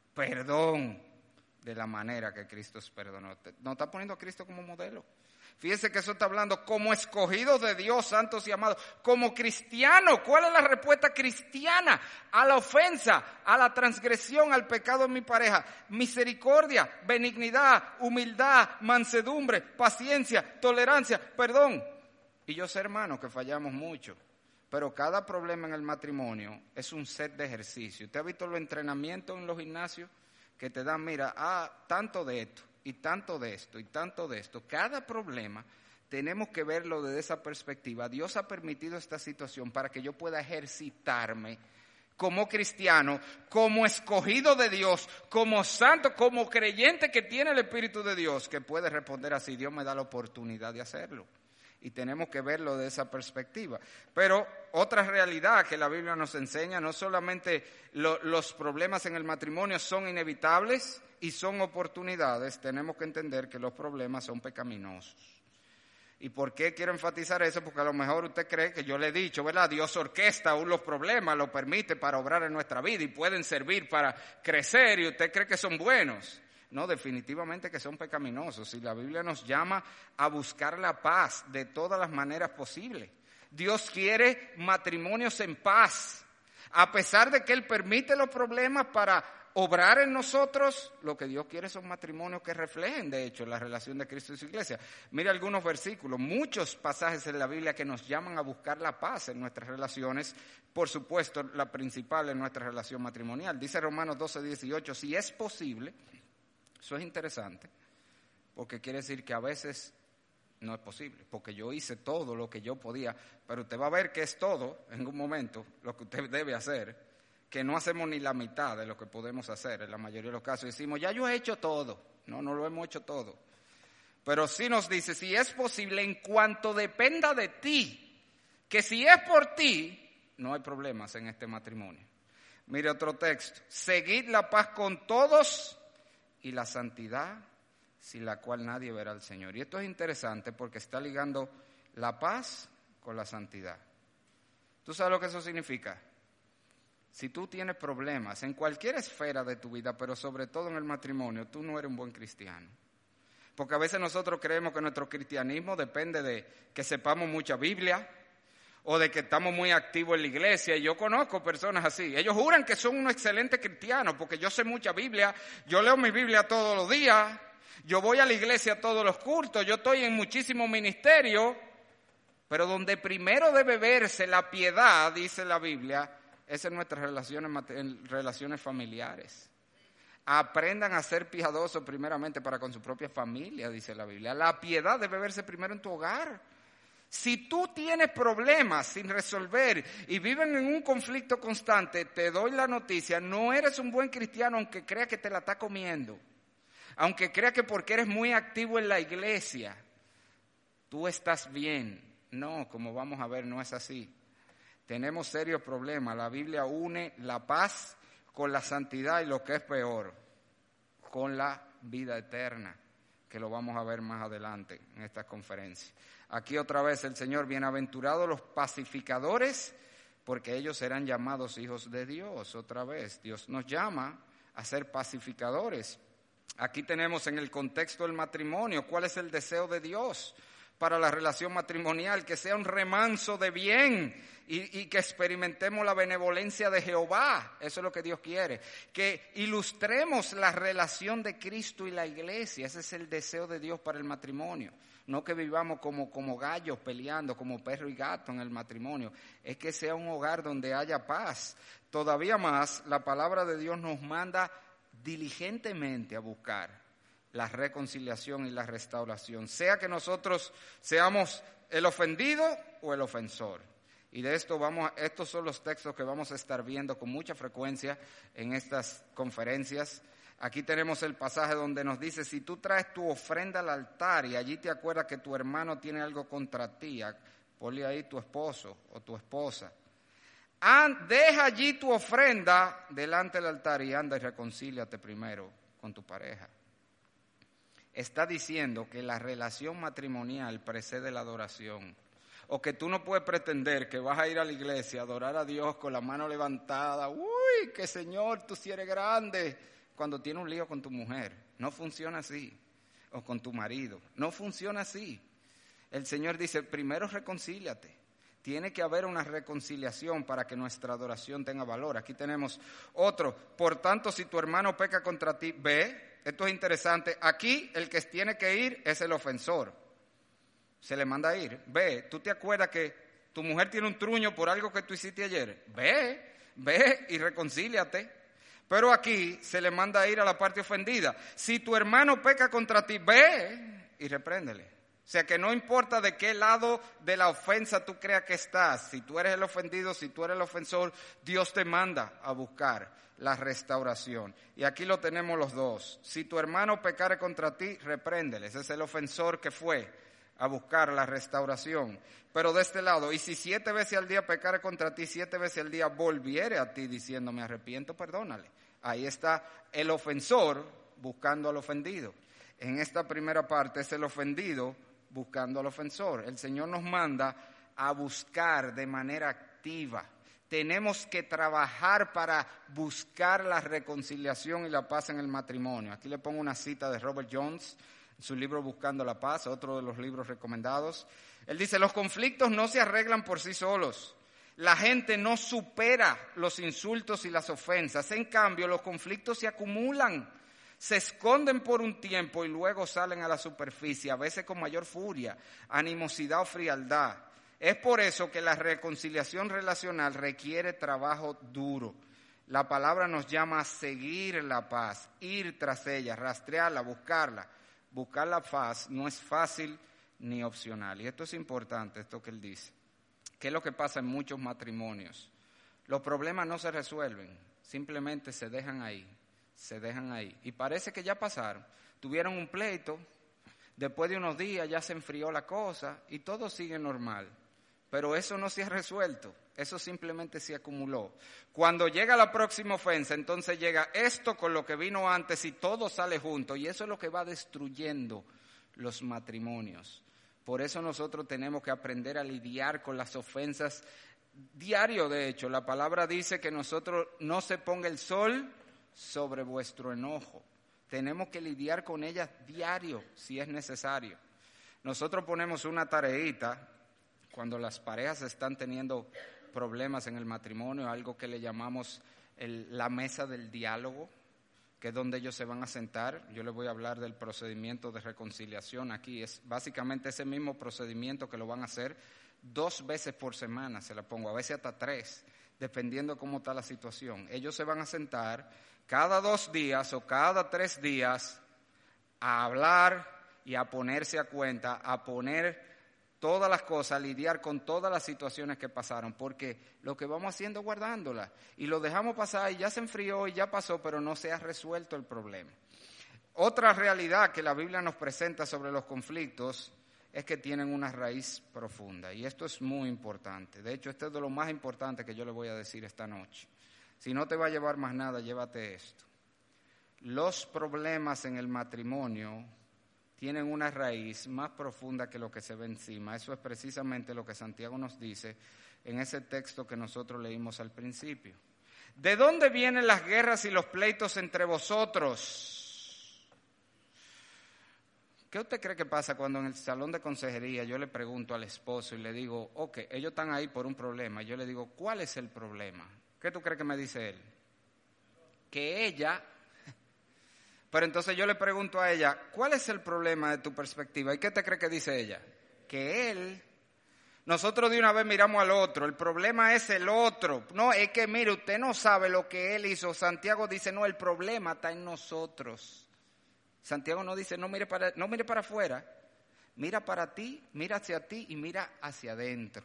perdón, de la manera que Cristo es perdonó. ¿No está poniendo a Cristo como modelo? Fíjense que eso está hablando como escogidos de Dios, santos y amados, como cristianos. ¿Cuál es la respuesta cristiana a la ofensa, a la transgresión, al pecado en mi pareja? Misericordia, benignidad, humildad, mansedumbre, paciencia, tolerancia, perdón. Y yo sé, hermano, que fallamos mucho, pero cada problema en el matrimonio es un set de ejercicio. ¿Usted ha visto los entrenamientos en los gimnasios que te dan, mira, ah, tanto de esto, y tanto de esto, y tanto de esto? Cada problema tenemos que verlo desde esa perspectiva. Dios ha permitido esta situación para que yo pueda ejercitarme como cristiano, como escogido de Dios, como santo, como creyente que tiene el Espíritu de Dios, que puede responder así. Dios me da la oportunidad de hacerlo. Y tenemos que verlo de esa perspectiva. Pero otra realidad que la Biblia nos enseña, no solamente lo, los problemas en el matrimonio son inevitables y son oportunidades, tenemos que entender que los problemas son pecaminosos. ¿Y por qué quiero enfatizar eso? Porque a lo mejor usted cree que yo le he dicho, ¿verdad? Dios orquesta aún los problemas, los permite para obrar en nuestra vida y pueden servir para crecer, y usted cree que son buenos. No, definitivamente que son pecaminosos. Y la Biblia nos llama a buscar la paz de todas las maneras posibles. Dios quiere matrimonios en paz. A pesar de que Él permite los problemas para obrar en nosotros, lo que Dios quiere son matrimonios que reflejen, de hecho, la relación de Cristo y su iglesia. Mira algunos versículos, muchos pasajes en la Biblia que nos llaman a buscar la paz en nuestras relaciones. Por supuesto, la principal en nuestra relación matrimonial. Dice Romanos doce dieciocho, si es posible. Eso es interesante, porque quiere decir que a veces no es posible, porque yo hice todo lo que yo podía, pero usted va a ver que es todo, en un momento, lo que usted debe hacer, que no hacemos ni la mitad de lo que podemos hacer. En la mayoría de los casos decimos, ya yo he hecho todo. No, no lo hemos hecho todo. Pero sí nos dice, si es posible, en cuanto dependa de ti, que si es por ti, no hay problemas en este matrimonio. Mire otro texto, seguid la paz con todos y la santidad, sin la cual nadie verá al Señor. Y esto es interesante porque está ligando la paz con la santidad. ¿Tú sabes lo que eso significa? Si tú tienes problemas en cualquier esfera de tu vida, pero sobre todo en el matrimonio, tú no eres un buen cristiano. Porque a veces nosotros creemos que nuestro cristianismo depende de que sepamos mucha Biblia, o de que estamos muy activos en la iglesia. Y yo conozco personas así. Ellos juran que son unos excelentes cristianos porque yo sé mucha Biblia, yo leo mi Biblia todos los días, yo voy a la iglesia todos los cultos, yo estoy en muchísimos ministerios, pero donde primero debe verse la piedad, dice la Biblia, es en nuestras relaciones, en relaciones familiares. Aprendan a ser piadosos primeramente para con su propia familia, dice la Biblia. La piedad debe verse primero en tu hogar. Si tú tienes problemas sin resolver y viven en un conflicto constante, te doy la noticia, no eres un buen cristiano aunque creas que te la está comiendo. Aunque creas que porque eres muy activo en la iglesia, tú estás bien. No, como vamos a ver, no es así. Tenemos serios problemas. La Biblia une la paz con la santidad y lo que es peor, con la vida eterna, que lo vamos a ver más adelante en esta conferencia. Aquí otra vez el Señor, bienaventurados los pacificadores, porque ellos serán llamados hijos de Dios. Otra vez, Dios nos llama a ser pacificadores. Aquí tenemos en el contexto del matrimonio, ¿cuál es el deseo de Dios para la relación matrimonial? Que sea un remanso de bien y, y que experimentemos la benevolencia de Jehová. Eso es lo que Dios quiere. Que ilustremos la relación de Cristo y la iglesia. Ese es el deseo de Dios para el matrimonio. No que vivamos como, como gallos peleando, como perro y gato en el matrimonio. Es que sea un hogar donde haya paz. Todavía más, la palabra de Dios nos manda diligentemente a buscar la reconciliación y la restauración, sea que nosotros seamos el ofendido o el ofensor. Y de esto vamos, estos son los textos que vamos a estar viendo con mucha frecuencia en estas conferencias. Aquí tenemos el pasaje donde nos dice, si tú traes tu ofrenda al altar y allí te acuerdas que tu hermano tiene algo contra ti, ponle ahí tu esposo o tu esposa. Deja allí tu ofrenda delante del altar y anda y reconcíliate primero con tu pareja. Está diciendo que la relación matrimonial precede la adoración. O que tú no puedes pretender que vas a ir a la iglesia a adorar a Dios con la mano levantada. ¡Uy, que Señor, tú sí eres grande! Cuando tienes un lío con tu mujer. No funciona así. O con tu marido. No funciona así. El Señor dice, primero reconcíliate. Tiene que haber una reconciliación para que nuestra adoración tenga valor. Aquí tenemos otro. Por tanto, si tu hermano peca contra ti, ve. Esto es interesante. Aquí el que tiene que ir es el ofensor. Se le manda a ir. Ve, ¿tú te acuerdas que tu mujer tiene un truño por algo que tú hiciste ayer? Ve, ve y reconcíliate. Pero aquí se le manda a ir a la parte ofendida. Si tu hermano peca contra ti, ve y repréndele. O sea que no importa de qué lado de la ofensa tú creas que estás, si tú eres el ofendido, si tú eres el ofensor, Dios te manda a buscar la restauración. Y aquí lo tenemos los dos. Si tu hermano pecare contra ti, repréndele. Ese es el ofensor que fue a buscar la restauración. Pero de este lado, y si siete veces al día pecare contra ti, siete veces al día volviere a ti diciendo, me arrepiento, perdónale. Ahí está el ofensor buscando al ofendido. En esta primera parte es el ofendido buscando al ofensor. El Señor nos manda a buscar de manera activa. Tenemos que trabajar para buscar la reconciliación y la paz en el matrimonio. Aquí le pongo una cita de Robert Jones, en su libro Buscando la Paz, otro de los libros recomendados. Él dice, los conflictos no se arreglan por sí solos. La gente no supera los insultos y las ofensas. En cambio, los conflictos se acumulan. Se esconden por un tiempo y luego salen a la superficie, a veces con mayor furia, animosidad o frialdad. Es por eso que la reconciliación relacional requiere trabajo duro. La palabra nos llama a seguir la paz, ir tras ella, rastrearla, buscarla. Buscar la paz no es fácil ni opcional. Y esto es importante, esto que él dice. ¿Qué es lo que pasa en muchos matrimonios? Los problemas no se resuelven, simplemente se dejan ahí. Se dejan ahí. Y parece que ya pasaron. Tuvieron un pleito, después de unos días ya se enfrió la cosa y todo sigue normal. Pero eso no se ha resuelto, eso simplemente se acumuló. Cuando llega la próxima ofensa, entonces llega esto con lo que vino antes y todo sale junto. Y eso es lo que va destruyendo los matrimonios. Por eso nosotros tenemos que aprender a lidiar con las ofensas diario. De hecho, la palabra dice que nosotros no se ponga el sol sobre vuestro enojo. Tenemos que lidiar con ellas diario, si es necesario. Nosotros ponemos una tareita cuando las parejas están teniendo problemas en el matrimonio, algo que le llamamos el, la mesa del diálogo, que es donde ellos se van a sentar. Yo les voy a hablar del procedimiento de reconciliación aquí. Es básicamente ese mismo procedimiento que lo van a hacer dos veces por semana, se la pongo, a veces hasta tres, dependiendo cómo está la situación. Ellos se van a sentar cada dos días o cada tres días a hablar y a ponerse a cuenta, a poner todas las cosas, a lidiar con todas las situaciones que pasaron, porque lo que vamos haciendo es guardándolas y lo dejamos pasar y ya se enfrió y ya pasó, pero no se ha resuelto el problema. Otra realidad que la Biblia nos presenta sobre los conflictos es que tienen una raíz profunda y esto es muy importante. De hecho, esto es de lo más importante que yo le voy a decir esta noche. Si no te va a llevar más nada, llévate esto. Los problemas en el matrimonio tienen una raíz más profunda que lo que se ve encima. Eso es precisamente lo que Santiago nos dice en ese texto que nosotros leímos al principio. ¿De dónde vienen las guerras y los pleitos entre vosotros? ¿Qué usted cree que pasa cuando en el salón de consejería yo le pregunto al esposo y le digo, ok, ellos están ahí por un problema, y yo le digo, ¿cuál es el problema? ¿Qué tú crees que me dice él? Que ella... Pero entonces yo le pregunto a ella, ¿cuál es el problema de tu perspectiva? ¿Y qué te cree que dice ella? Que él, nosotros de una vez miramos al otro, el problema es el otro. No, es que mire, usted no sabe lo que él hizo. Santiago dice, no, el problema está en nosotros. Santiago no dice, no mire para, no mire para afuera, mira para ti, mira hacia ti y mira hacia adentro.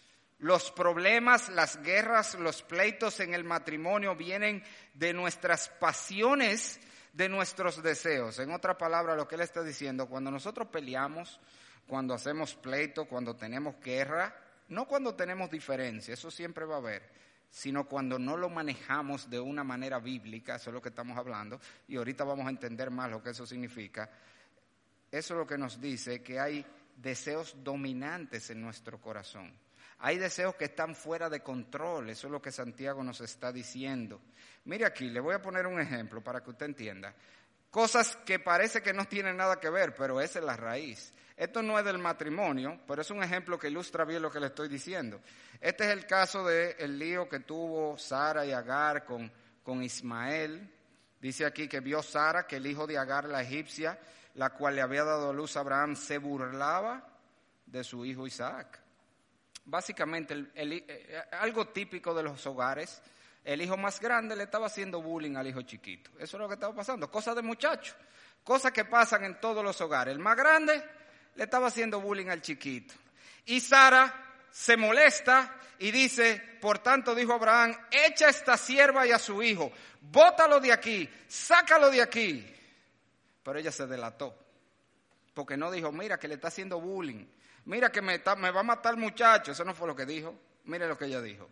Los problemas, las guerras, los pleitos en el matrimonio vienen de nuestras pasiones, de nuestros deseos. En otra palabra, lo que él está diciendo, cuando nosotros peleamos, cuando hacemos pleito, cuando tenemos guerra, no cuando tenemos diferencia, eso siempre va a haber, sino cuando no lo manejamos de una manera bíblica, eso es lo que estamos hablando, y ahorita vamos a entender más lo que eso significa. Eso es lo que nos dice que hay deseos dominantes en nuestro corazón. Hay deseos que están fuera de control, eso es lo que Santiago nos está diciendo. Mire aquí, le voy a poner un ejemplo para que usted entienda. Cosas que parece que no tienen nada que ver, pero esa es la raíz. Esto no es del matrimonio, pero es un ejemplo que ilustra bien lo que le estoy diciendo. Este es el caso del lío que tuvo Sara y Agar con, con Ismael. Dice aquí que vio Sara que el hijo de Agar, la egipcia, la cual le había dado a luz a Abraham, se burlaba de su hijo Isaac. Básicamente, el, el, eh, algo típico de los hogares, el hijo más grande le estaba haciendo bullying al hijo chiquito. Eso es lo que estaba pasando, cosas de muchachos, cosas que pasan en todos los hogares. El más grande le estaba haciendo bullying al chiquito. Y Sara se molesta y dice, por tanto dijo Abraham, echa a esta sierva y a su hijo, bótalo de aquí, sácalo de aquí. Pero ella se delató, porque no dijo, mira que le está haciendo bullying. Mira que me, está, me va a matar el muchacho. Eso no fue lo que dijo. Mire lo que ella dijo.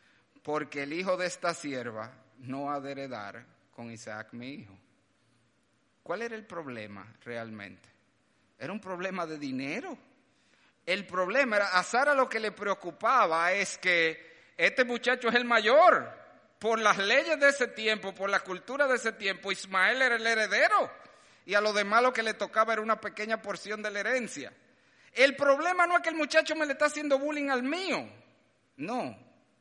Porque el hijo de esta sierva no ha de heredar con Isaac mi hijo. ¿Cuál era el problema realmente? Era un problema de dinero. El problema era, a Sara lo que le preocupaba es que este muchacho es el mayor. Por las leyes de ese tiempo, por la cultura de ese tiempo, Ismael era el heredero. Y a lo demás lo que le tocaba era una pequeña porción de la herencia. El problema no es que el muchacho me le está haciendo bullying al mío. No.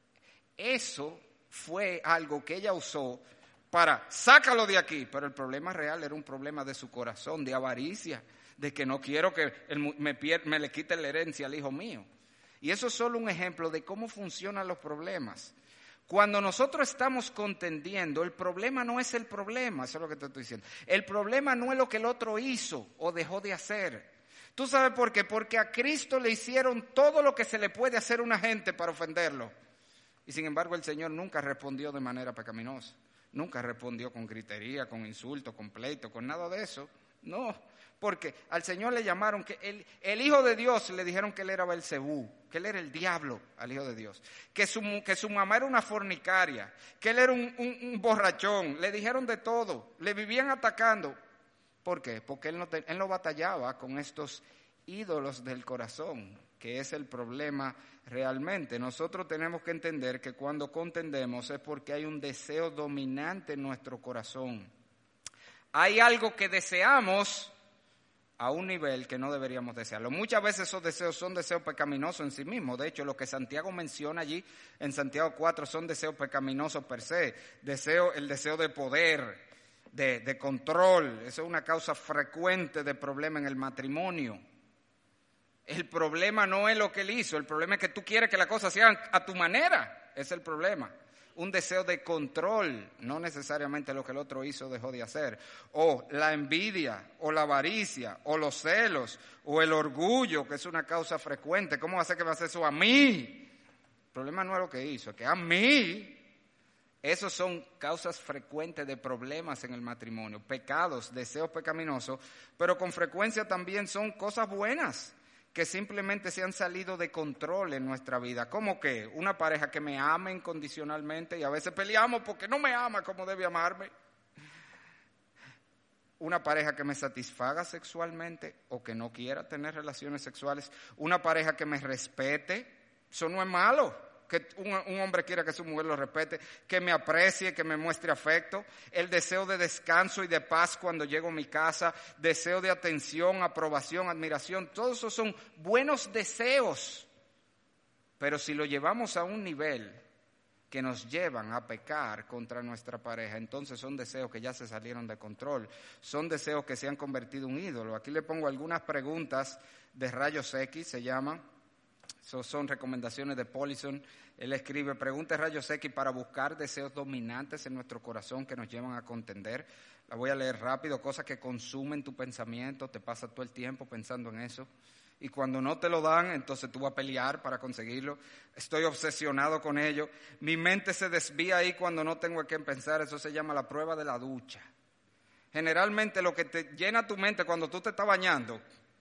Eso fue algo que ella usó para sácalo de aquí. Pero el problema real era un problema de su corazón, de avaricia, de que no quiero que el, me, pier, me le quite la herencia al hijo mío. Y eso es solo un ejemplo de cómo funcionan los problemas. Cuando nosotros estamos contendiendo, el problema no es el problema, eso es lo que te estoy diciendo. El problema no es lo que el otro hizo o dejó de hacer. ¿Tú sabes por qué? Porque a Cristo le hicieron todo lo que se le puede hacer a una gente para ofenderlo. Y sin embargo el Señor nunca respondió de manera pecaminosa. Nunca respondió con gritería, con insulto, con pleito, con nada de eso. No, porque al Señor le llamaron, que el, el Hijo de Dios, le dijeron que él era Belcebú, que él era el diablo al Hijo de Dios, que su, que su mamá era una fornicaria, que él era un, un, un borrachón, le dijeron de todo, le vivían atacando. ¿Por qué? Porque él no, te, él no batallaba con estos ídolos del corazón, que es el problema realmente. Nosotros tenemos que entender que cuando contendemos es porque hay un deseo dominante en nuestro corazón. Hay algo que deseamos a un nivel que no deberíamos desearlo. Muchas veces esos deseos son deseos pecaminosos en sí mismos. De hecho, lo que Santiago menciona allí en Santiago cuatro son deseos pecaminosos per se. Deseo, el deseo de poder, De, de control, eso es una causa frecuente de problema en el matrimonio. El problema no es lo que él hizo, el problema es que tú quieres que las cosas sean a tu manera, ese es el problema. Un deseo de control, no necesariamente lo que el otro hizo o dejó de hacer. O la envidia, o la avaricia, o los celos, o el orgullo, que es una causa frecuente. ¿Cómo va a ser que me hace eso a mí? El problema no es lo que hizo, es que a mí... Esos son causas frecuentes de problemas en el matrimonio, pecados, deseos pecaminosos, pero con frecuencia también son cosas buenas que simplemente se han salido de control en nuestra vida. ¿Cómo que? Una pareja que me ama incondicionalmente y a veces peleamos porque no me ama como debe amarme. Una pareja que me satisfaga sexualmente o que no quiera tener relaciones sexuales. Una pareja que me respete, eso no es malo. que un, un hombre quiera que su mujer lo respete, que me aprecie, que me muestre afecto, el deseo de descanso y de paz cuando llego a mi casa, deseo de atención, aprobación, admiración, todos esos son buenos deseos, pero si lo llevamos a un nivel que nos llevan a pecar contra nuestra pareja, entonces son deseos que ya se salieron de control, son deseos que se han convertido en un ídolo. Aquí le pongo algunas preguntas de rayos X, se llaman. So, son recomendaciones de Paulison. Él escribe, preguntas rayos X para buscar deseos dominantes en nuestro corazón que nos llevan a contender. La voy a leer rápido, cosas que consumen tu pensamiento, te pasas todo el tiempo pensando en eso. Y cuando no te lo dan, entonces tú vas a pelear para conseguirlo. Estoy obsesionado con ello. Mi mente se desvía ahí cuando no tengo en qué pensar. Eso se llama la prueba de la ducha. Generalmente lo que te llena tu mente cuando tú te estás bañando,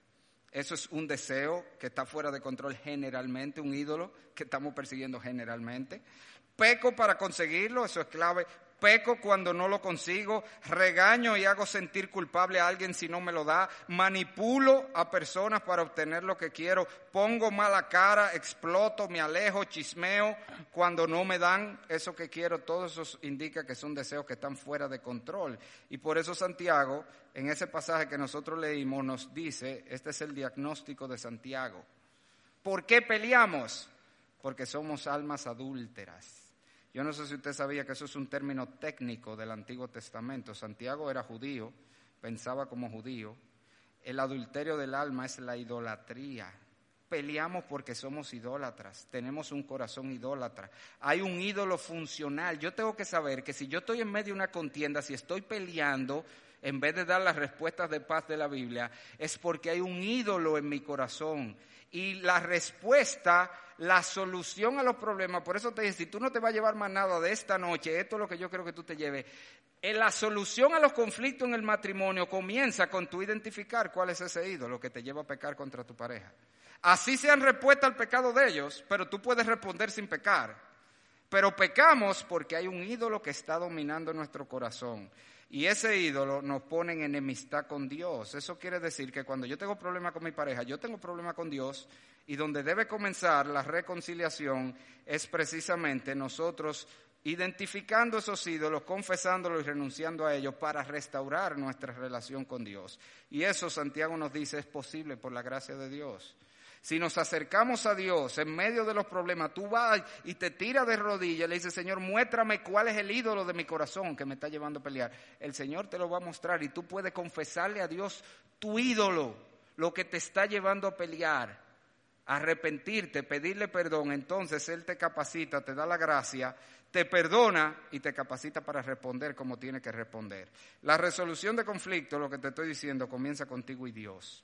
eso es un deseo que está fuera de control generalmente, un ídolo que estamos persiguiendo generalmente. Peco para conseguirlo, eso es clave. Peco cuando no lo consigo, regaño y hago sentir culpable a alguien si no me lo da, manipulo a personas para obtener lo que quiero, pongo mala cara, exploto, me alejo, chismeo cuando no me dan eso que quiero. Todo eso indica que son deseos que están fuera de control. Y por eso Santiago, en ese pasaje que nosotros leímos, nos dice, este es el diagnóstico de Santiago. ¿Por qué peleamos? Porque somos almas adúlteras. Yo no sé si usted sabía que eso es un término técnico del Antiguo Testamento. Santiago era judío, pensaba como judío. El adulterio del alma es la idolatría. Peleamos porque somos idólatras, tenemos un corazón idólatra. Hay un ídolo funcional. Yo tengo que saber que si yo estoy en medio de una contienda, si estoy peleando, en vez de dar las respuestas de paz de la Biblia, es porque hay un ídolo en mi corazón. Y la respuesta, la solución a los problemas, por eso te digo, si tú no te vas a llevar más nada de esta noche, esto es lo que yo creo que tú te lleves. En la solución a los conflictos en el matrimonio comienza con tú identificar cuál es ese ídolo que te lleva a pecar contra tu pareja. Así sean respuesta al pecado de ellos, pero tú puedes responder sin pecar. Pero pecamos porque hay un ídolo que está dominando nuestro corazón. Y ese ídolo nos pone en enemistad con Dios. Eso quiere decir que cuando yo tengo problema con mi pareja, yo tengo problema con Dios, y donde debe comenzar la reconciliación es precisamente nosotros identificando esos ídolos, confesándolos y renunciando a ellos para restaurar nuestra relación con Dios. Y eso Santiago nos dice es posible por la gracia de Dios. Si nos acercamos a Dios en medio de los problemas, tú vas y te tiras de rodillas y le dices, Señor, muéstrame cuál es el ídolo de mi corazón que me está llevando a pelear. El Señor te lo va a mostrar y tú puedes confesarle a Dios tu ídolo, lo que te está llevando a pelear, arrepentirte, pedirle perdón. Entonces Él te capacita, te da la gracia, te perdona y te capacita para responder como tiene que responder. La resolución de conflicto, lo que te estoy diciendo, comienza contigo y Dios,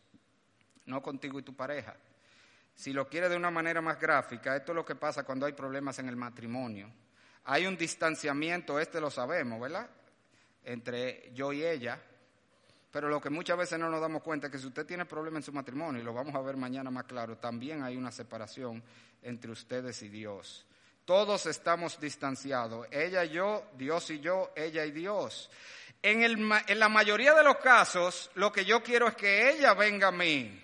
no contigo y tu pareja. Si lo quiere de una manera más gráfica, esto es lo que pasa cuando hay problemas en el matrimonio. Hay un distanciamiento, este lo sabemos, ¿verdad?, entre yo y ella, pero lo que muchas veces no nos damos cuenta es que si usted tiene problemas en su matrimonio, y lo vamos a ver mañana más claro, también hay una separación entre ustedes y Dios. Todos estamos distanciados, ella y yo, Dios y yo, ella y Dios. En, el, en la mayoría de los casos, lo que yo quiero es que ella venga a mí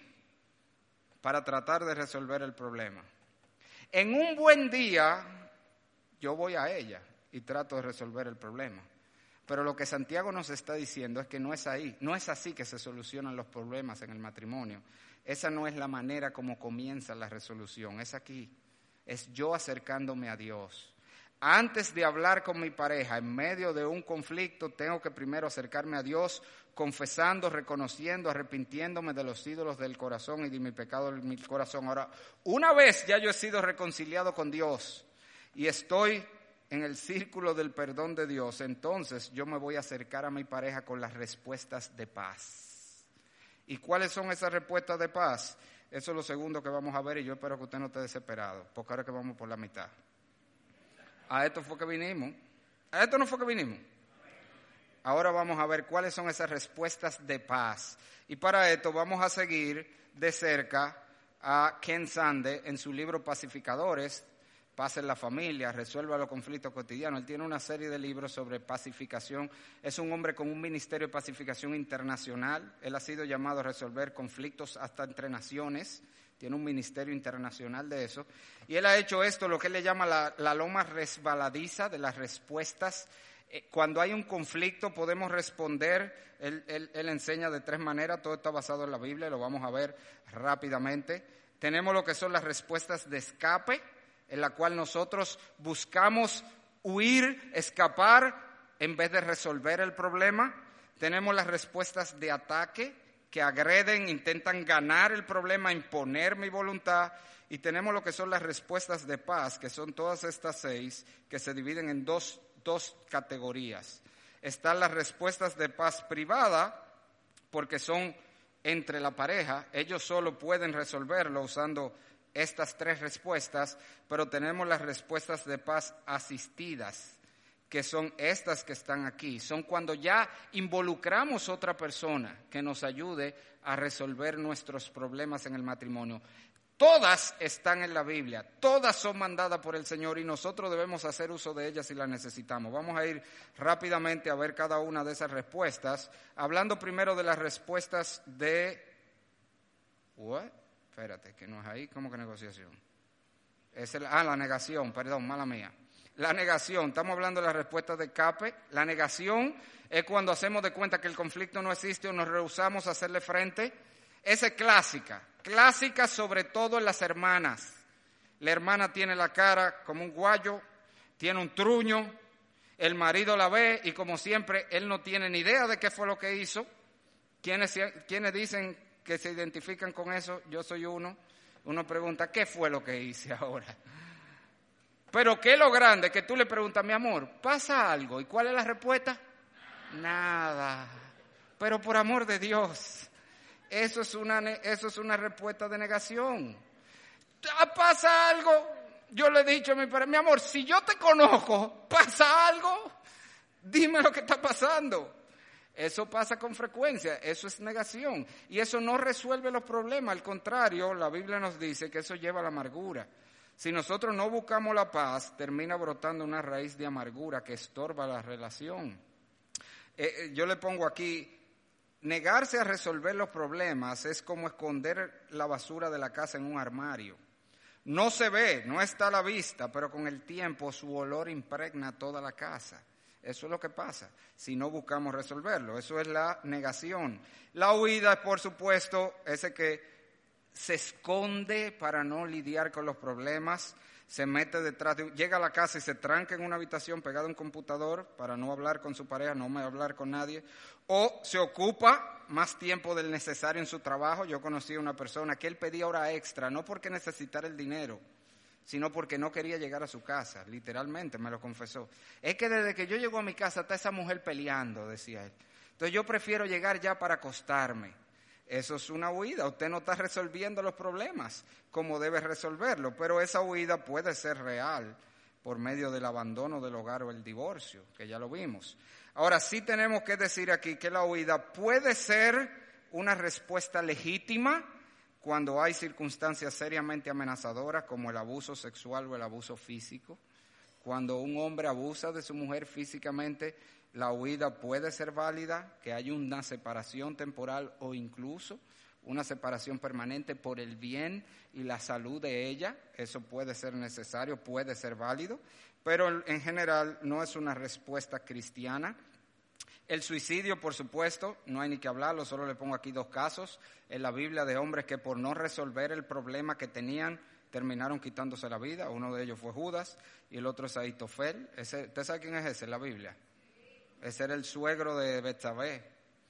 para tratar de resolver el problema. En un buen día, yo voy a ella y trato de resolver el problema. Pero lo que Santiago nos está diciendo es que no es ahí, no es así que se solucionan los problemas en el matrimonio. Esa no es la manera como comienza la resolución, es aquí, es yo acercándome a Dios. Antes de hablar con mi pareja en medio de un conflicto, tengo que primero acercarme a Dios, confesando, reconociendo, arrepintiéndome de los ídolos del corazón y de mi pecado en mi corazón. Ahora, una vez ya yo he sido reconciliado con Dios y estoy en el círculo del perdón de Dios, entonces yo me voy a acercar a mi pareja con las respuestas de paz. ¿Y cuáles son esas respuestas de paz? Eso es lo segundo que vamos a ver y yo espero que usted no esté desesperado, porque ahora que vamos por la mitad. A esto fue que vinimos. A esto no fue que vinimos. Ahora vamos a ver cuáles son esas respuestas de paz. Y para esto vamos a seguir de cerca a Ken Sande en su libro Pacificadores, Paz en la Familia, Resuelva los conflictos cotidianos. Él tiene una serie de libros sobre pacificación. Es un hombre con un ministerio de pacificación internacional. Él ha sido llamado a resolver conflictos hasta entre naciones. tiene un ministerio internacional de eso, y él ha hecho esto, lo que él le llama la, la loma resbaladiza de las respuestas. Eh, cuando hay un conflicto podemos responder, él, él, él enseña de tres maneras, todo está basado en la Biblia, lo vamos a ver rápidamente. Tenemos lo que son las respuestas de escape, en la cual nosotros buscamos huir, escapar, en vez de resolver el problema. Tenemos las respuestas de ataque, que agreden, intentan ganar el problema, imponer mi voluntad. Y tenemos lo que son las respuestas de paz, que son todas estas seis, que se dividen en dos, dos categorías. Están las respuestas de paz privada, porque son entre la pareja, ellos solo pueden resolverlo usando estas tres respuestas, pero tenemos las respuestas de paz asistidas, que son estas que están aquí. Son cuando ya involucramos a otra persona que nos ayude a resolver nuestros problemas en el matrimonio. Todas están en la Biblia, todas son mandadas por el Señor y nosotros debemos hacer uso de ellas si las necesitamos. Vamos a ir rápidamente a ver cada una de esas respuestas, hablando primero de las respuestas de... ¿What? Espérate, que no es ahí, ¿cómo que negociación? Es el... Ah, la negación, perdón, mala mía. La negación, estamos hablando de la respuesta de escape. La negación es cuando hacemos de cuenta que el conflicto no existe o nos rehusamos a hacerle frente. Esa es clásica, clásica sobre todo en las hermanas. La hermana tiene la cara como un guayo, tiene un truño, el marido la ve y como siempre él no tiene ni idea de qué fue lo que hizo. ¿Quiénes, quiénes dicen que se identifican con eso? Yo soy uno. Uno pregunta, ¿qué fue lo que hice ahora? Pero ¿qué es lo grande? Que tú le preguntas, mi amor, ¿pasa algo? ¿Y cuál es la respuesta? Nada. Pero por amor de Dios, eso es una, eso es una respuesta de negación. ¿Pasa algo? Yo le he dicho a mi padre, mi amor, si yo te conozco, ¿pasa algo? Dime lo que está pasando. Eso pasa con frecuencia, eso es negación. Y eso no resuelve los problemas, al contrario, la Biblia nos dice que eso lleva a la amargura. Si nosotros no buscamos la paz, termina brotando una raíz de amargura que estorba la relación. Eh, yo le pongo aquí, negarse a resolver los problemas es como esconder la basura de la casa en un armario. No se ve, no está a la vista, pero con el tiempo su olor impregna toda la casa. Eso es lo que pasa si no buscamos resolverlo. Eso es la negación. La huida, por supuesto, ese que se esconde para no lidiar con los problemas, se mete detrás de... Llega a la casa y se tranca en una habitación pegado a un computador para no hablar con su pareja, no hablar con nadie. O se ocupa más tiempo del necesario en su trabajo. Yo conocí a una persona que él pedía hora extra, no porque necesitara el dinero, sino porque no quería llegar a su casa, literalmente me lo confesó. Es que desde que yo llego a mi casa está esa mujer peleando, decía él. Entonces yo prefiero llegar ya para acostarme. Eso es una huida, usted no está resolviendo los problemas como debe resolverlo, pero esa huida puede ser real por medio del abandono del hogar o el divorcio, que ya lo vimos. Ahora sí tenemos que decir aquí que la huida puede ser una respuesta legítima cuando hay circunstancias seriamente amenazadoras como el abuso sexual o el abuso físico. Cuando un hombre abusa de su mujer físicamente, la huida puede ser válida, que haya una separación temporal o incluso una separación permanente por el bien y la salud de ella. Eso puede ser necesario, puede ser válido, pero en general no es una respuesta cristiana. El suicidio, por supuesto, no hay ni que hablarlo, solo le pongo aquí dos casos en la Biblia de hombres que por no resolver el problema que tenían terminaron quitándose la vida. Uno de ellos fue Judas y el otro es Ahitofel. Ese, ¿usted sabe quién es ese en la Biblia? Ese era el suegro de Betsabé,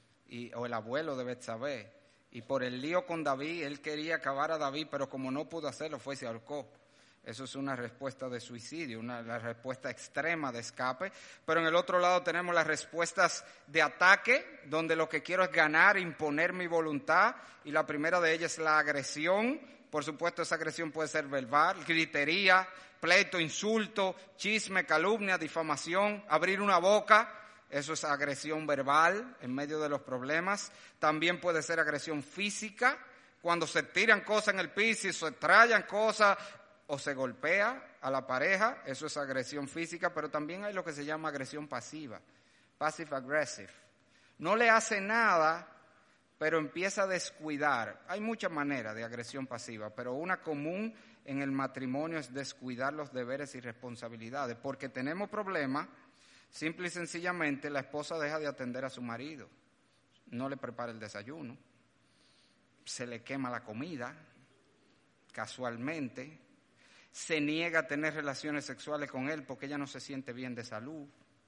y, o el abuelo de Betsabé. Y por el lío con David, él quería acabar a David, pero como no pudo hacerlo, fue y se ahorcó. Eso es una respuesta de suicidio, una la respuesta extrema de escape. Pero en el otro lado tenemos las respuestas de ataque, donde lo que quiero es ganar, imponer mi voluntad. Y la primera de ellas es la agresión. Por supuesto, esa agresión puede ser verbal, gritería, pleito, insulto, chisme, calumnia, difamación, abrir una boca. Eso es agresión verbal en medio de los problemas. También puede ser agresión física, cuando se tiran cosas en el piso y se trayan cosas o se golpea a la pareja. Eso es agresión física, pero también hay lo que se llama agresión pasiva, passive aggressive. No le hace nada, pero empieza a descuidar. Hay muchas maneras de agresión pasiva, pero una común en el matrimonio es descuidar los deberes y responsabilidades, porque tenemos problemas, simple y sencillamente la esposa deja de atender a su marido, no le prepara el desayuno, se le quema la comida, casualmente, se niega a tener relaciones sexuales con él porque ella no se siente bien de salud.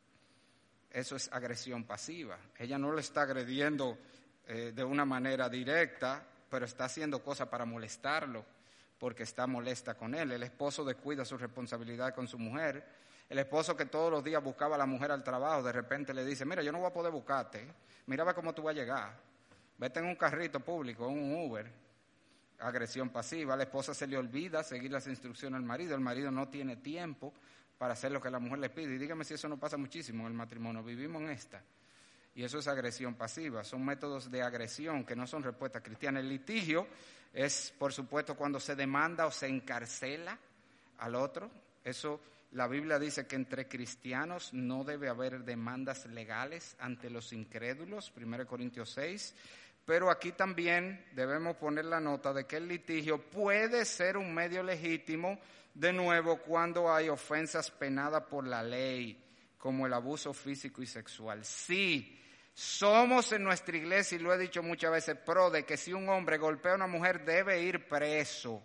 Eso es agresión pasiva. Ella no le está agrediendo eh, de una manera directa, pero está haciendo cosas para molestarlo porque está molesta con él. El esposo descuida su responsabilidad con su mujer. El esposo que todos los días buscaba a la mujer al trabajo, de repente le dice, mira, yo no voy a poder buscarte, mira ve cómo tú vas a llegar, vete en un carrito público, en un Uber. Agresión pasiva. A la esposa se le olvida seguir las instrucciones del marido, el marido no tiene tiempo para hacer lo que la mujer le pide. Y dígame si eso no pasa muchísimo en el matrimonio, vivimos en esta. Y eso es agresión pasiva, son métodos de agresión que no son respuestas cristianas. El litigio es, por supuesto, cuando se demanda o se encarcela al otro. Eso, la Biblia dice que entre cristianos no debe haber demandas legales ante los incrédulos, primero Corintios seis. Pero aquí también debemos poner la nota de que el litigio puede ser un medio legítimo, de nuevo, cuando hay ofensas penadas por la ley, como el abuso físico y sexual. Sí, somos en nuestra iglesia, y lo he dicho muchas veces, pro de que si un hombre golpea a una mujer debe ir preso.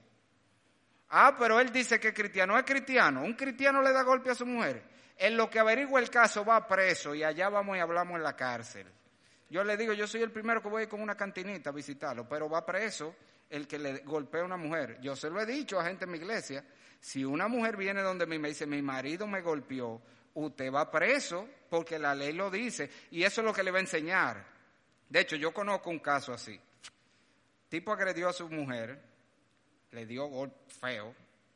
Ah, pero él dice que es cristiano. Es cristiano. Un cristiano le da golpe a su mujer. En lo que averigua el caso va preso y allá vamos y hablamos en la cárcel. Yo le digo, yo soy el primero que voy a ir con una cantinita a visitarlo, pero va preso el que le golpea a una mujer. Yo se lo he dicho a gente en mi iglesia, si una mujer viene donde mí me dice, mi marido me golpeó, usted va preso porque la ley lo dice, y eso es lo que le va a enseñar. De hecho, yo conozco un caso así. El tipo agredió a su mujer, le dio golpe feo,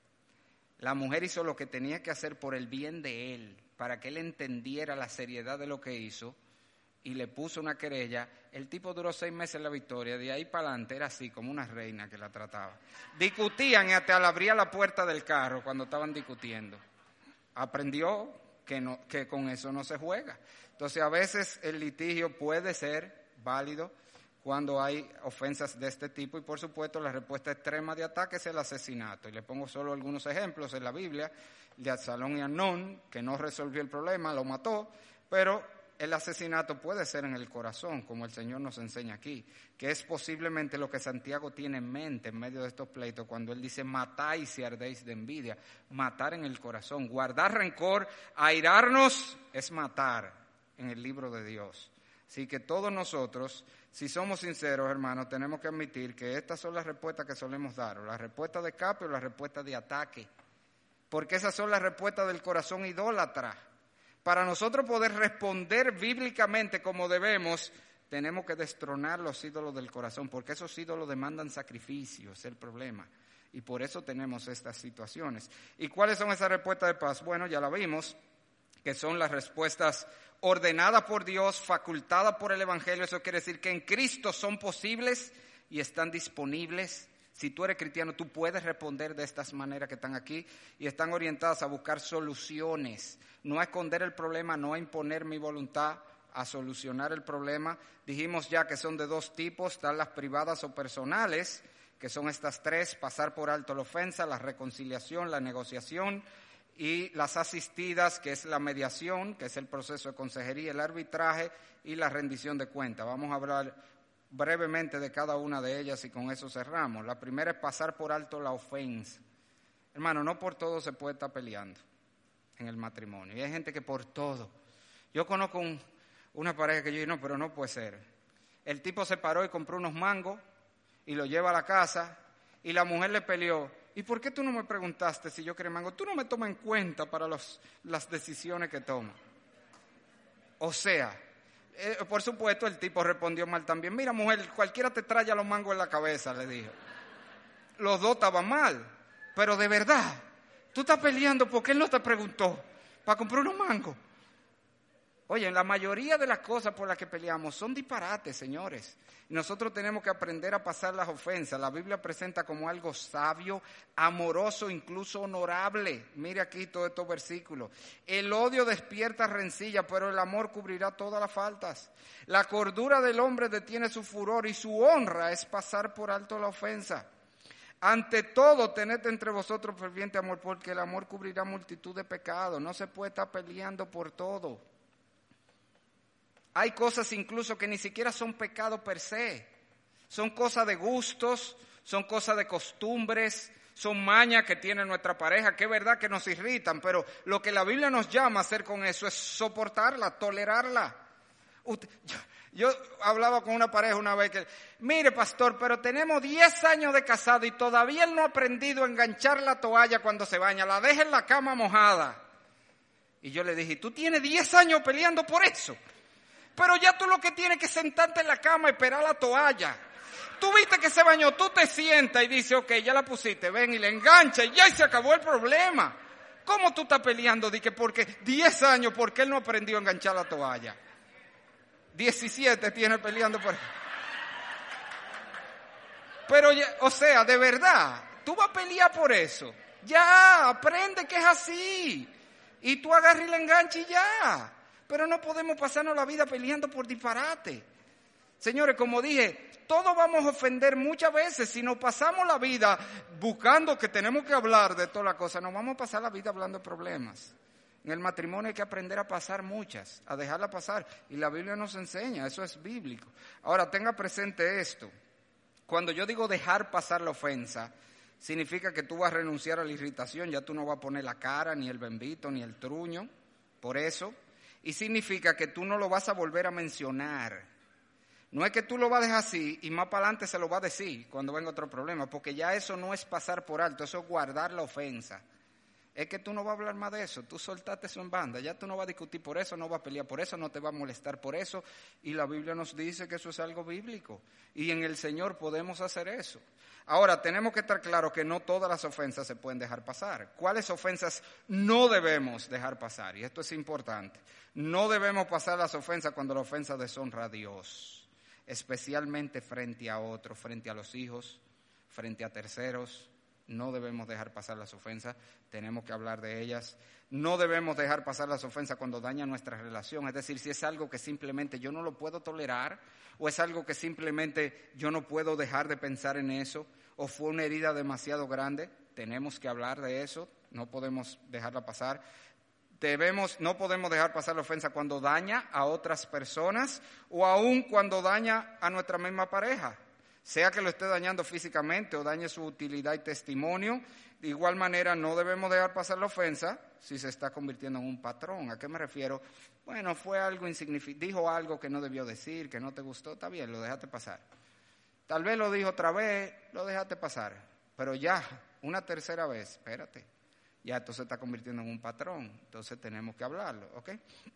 la mujer hizo lo que tenía que hacer por el bien de él, para que él entendiera la seriedad de lo que hizo, y le puso una querella. El tipo duró seis meses en la victoria, de ahí para adelante era así, como una reina que la trataba. Discutían y hasta le abría la puerta del carro cuando estaban discutiendo. Aprendió que, no, que con eso no se juega. Entonces, a veces el litigio puede ser válido cuando hay ofensas de este tipo, y por supuesto la respuesta extrema de ataque es el asesinato. Y le pongo solo algunos ejemplos en la Biblia, de Absalón y Amnón, que no resolvió el problema, lo mató, pero el asesinato puede ser en el corazón, como el Señor nos enseña aquí, que es posiblemente lo que Santiago tiene en mente en medio de estos pleitos, cuando él dice, matáis y ardéis de envidia. Matar en el corazón, guardar rencor, airarnos es matar en el libro de Dios. Así que todos nosotros, si somos sinceros, hermanos, tenemos que admitir que estas son las respuestas que solemos dar, o la respuesta de escape o la respuesta de ataque, porque esas son las respuestas del corazón idólatra. Para nosotros poder responder bíblicamente como debemos, tenemos que destronar los ídolos del corazón, porque esos ídolos demandan sacrificio, es el problema. Y por eso tenemos estas situaciones. ¿Y cuáles son esas respuestas de paz? Bueno, ya la vimos, que son las respuestas ordenadas por Dios, facultadas por el Evangelio. Eso quiere decir que en Cristo son posibles y están disponibles. Si tú eres cristiano, tú puedes responder de estas maneras que están aquí, y están orientadas a buscar soluciones, no a esconder el problema, no a imponer mi voluntad, a solucionar el problema. Dijimos ya que son de dos tipos, están las privadas o personales, que son estas tres: pasar por alto la ofensa, la reconciliación, la negociación, y las asistidas, que es la mediación, que es el proceso de consejería, el arbitraje y la rendición de cuentas. Vamos a hablar brevemente de cada una de ellas y con eso cerramos. La primera es pasar por alto la ofensa. Hermano, no por todo se puede estar peleando en el matrimonio. Y hay gente que por todo. Yo conozco un, una pareja que yo digo, no, pero no puede ser. El tipo se paró y compró unos mangos y lo lleva a la casa, y la mujer le peleó. ¿Y por qué tú no me preguntaste si yo quería mango? Tú no me tomas en cuenta para los, las decisiones que tomo. O sea, Eh, por supuesto, el tipo respondió mal también. Mira, mujer, cualquiera te trae los mangos en la cabeza, le dijo. Los dos estaban mal, pero de verdad, tú estás peleando porque él no te preguntó para comprar unos mangos. Oye, la mayoría de las cosas por las que peleamos son disparates, señores. Nosotros tenemos que aprender a pasar las ofensas. La Biblia presenta como algo sabio, amoroso, incluso honorable. Mire aquí todos estos versículos. El odio despierta rencilla, pero el amor cubrirá todas las faltas. La cordura del hombre detiene su furor y su honra es pasar por alto la ofensa. Ante todo, tened entre vosotros ferviente amor, porque el amor cubrirá multitud de pecados. No se puede estar peleando por todo. Hay cosas incluso que ni siquiera son pecado per se. Son cosas de gustos, son cosas de costumbres, son mañas que tiene nuestra pareja, que es verdad que nos irritan, pero lo que la Biblia nos llama a hacer con eso es soportarla, tolerarla. Usted, yo, yo hablaba con una pareja una vez que, mire pastor, pero tenemos diez años de casado y todavía él no ha aprendido a enganchar la toalla cuando se baña, la deja en la cama mojada. Y yo le dije, ¿tú tienes diez años peleando por eso? Pero ya tú lo que tienes que sentarte en la cama y esperar la toalla. Tú viste que se bañó, tú te sientas y dices, ok, ya la pusiste, ven y le engancha y ya y se acabó el problema. ¿Cómo tú estás peleando? Dije, porque diez años, porque él no aprendió a enganchar la toalla. diecisiete tiene peleando por... Pero, ya, o sea, de verdad, tú vas a pelear por eso. Ya, aprende que es así. Y tú agarras y le enganchas y ya. Pero no podemos pasarnos la vida peleando por disparate. Señores, como dije, todos vamos a ofender muchas veces. Si nos pasamos la vida buscando que tenemos que hablar de todas las cosas, nos vamos a pasar la vida hablando de problemas. En el matrimonio hay que aprender a pasar muchas, a dejarla pasar. Y la Biblia nos enseña, eso es bíblico. Ahora, tenga presente esto. Cuando yo digo dejar pasar la ofensa, significa que tú vas a renunciar a la irritación. Ya tú no vas a poner la cara, ni el bembito, ni el truño. Por eso... Y significa que tú no lo vas a volver a mencionar. No es que tú lo vas a dejar así y más para adelante se lo vas a decir cuando venga otro problema, porque ya eso no es pasar por alto, eso es guardar la ofensa. Es que tú no vas a hablar más de eso, tú soltaste eso en banda, ya tú no vas a discutir por eso, no vas a pelear por eso, no te vas a molestar por eso. Y la Biblia nos dice que eso es algo bíblico. Y en el Señor podemos hacer eso. Ahora, tenemos que estar claros que no todas las ofensas se pueden dejar pasar. ¿Cuáles ofensas no debemos dejar pasar? Y esto es importante. No debemos pasar las ofensas cuando la ofensa deshonra a Dios, especialmente frente a otros, frente a los hijos, frente a terceros. No debemos dejar pasar las ofensas, tenemos que hablar de ellas. No debemos dejar pasar las ofensas cuando dañan nuestra relación, es decir, si es algo que simplemente yo no lo puedo tolerar, o es algo que simplemente yo no puedo dejar de pensar en eso, o fue una herida demasiado grande, tenemos que hablar de eso, no podemos dejarla pasar. Debemos, no podemos dejar pasar la ofensa cuando daña a otras personas, o aún cuando daña a nuestra misma pareja. Sea que lo esté dañando físicamente o dañe su utilidad y testimonio, de igual manera no debemos dejar pasar la ofensa si se está convirtiendo en un patrón. ¿A qué me refiero? Bueno, fue algo insignificante, dijo algo que no debió decir, que no te gustó, está bien, lo dejaste pasar. Tal vez lo dijo otra vez, lo dejaste pasar, pero ya, una tercera vez, espérate, ya esto se está convirtiendo en un patrón, entonces tenemos que hablarlo, ¿ok?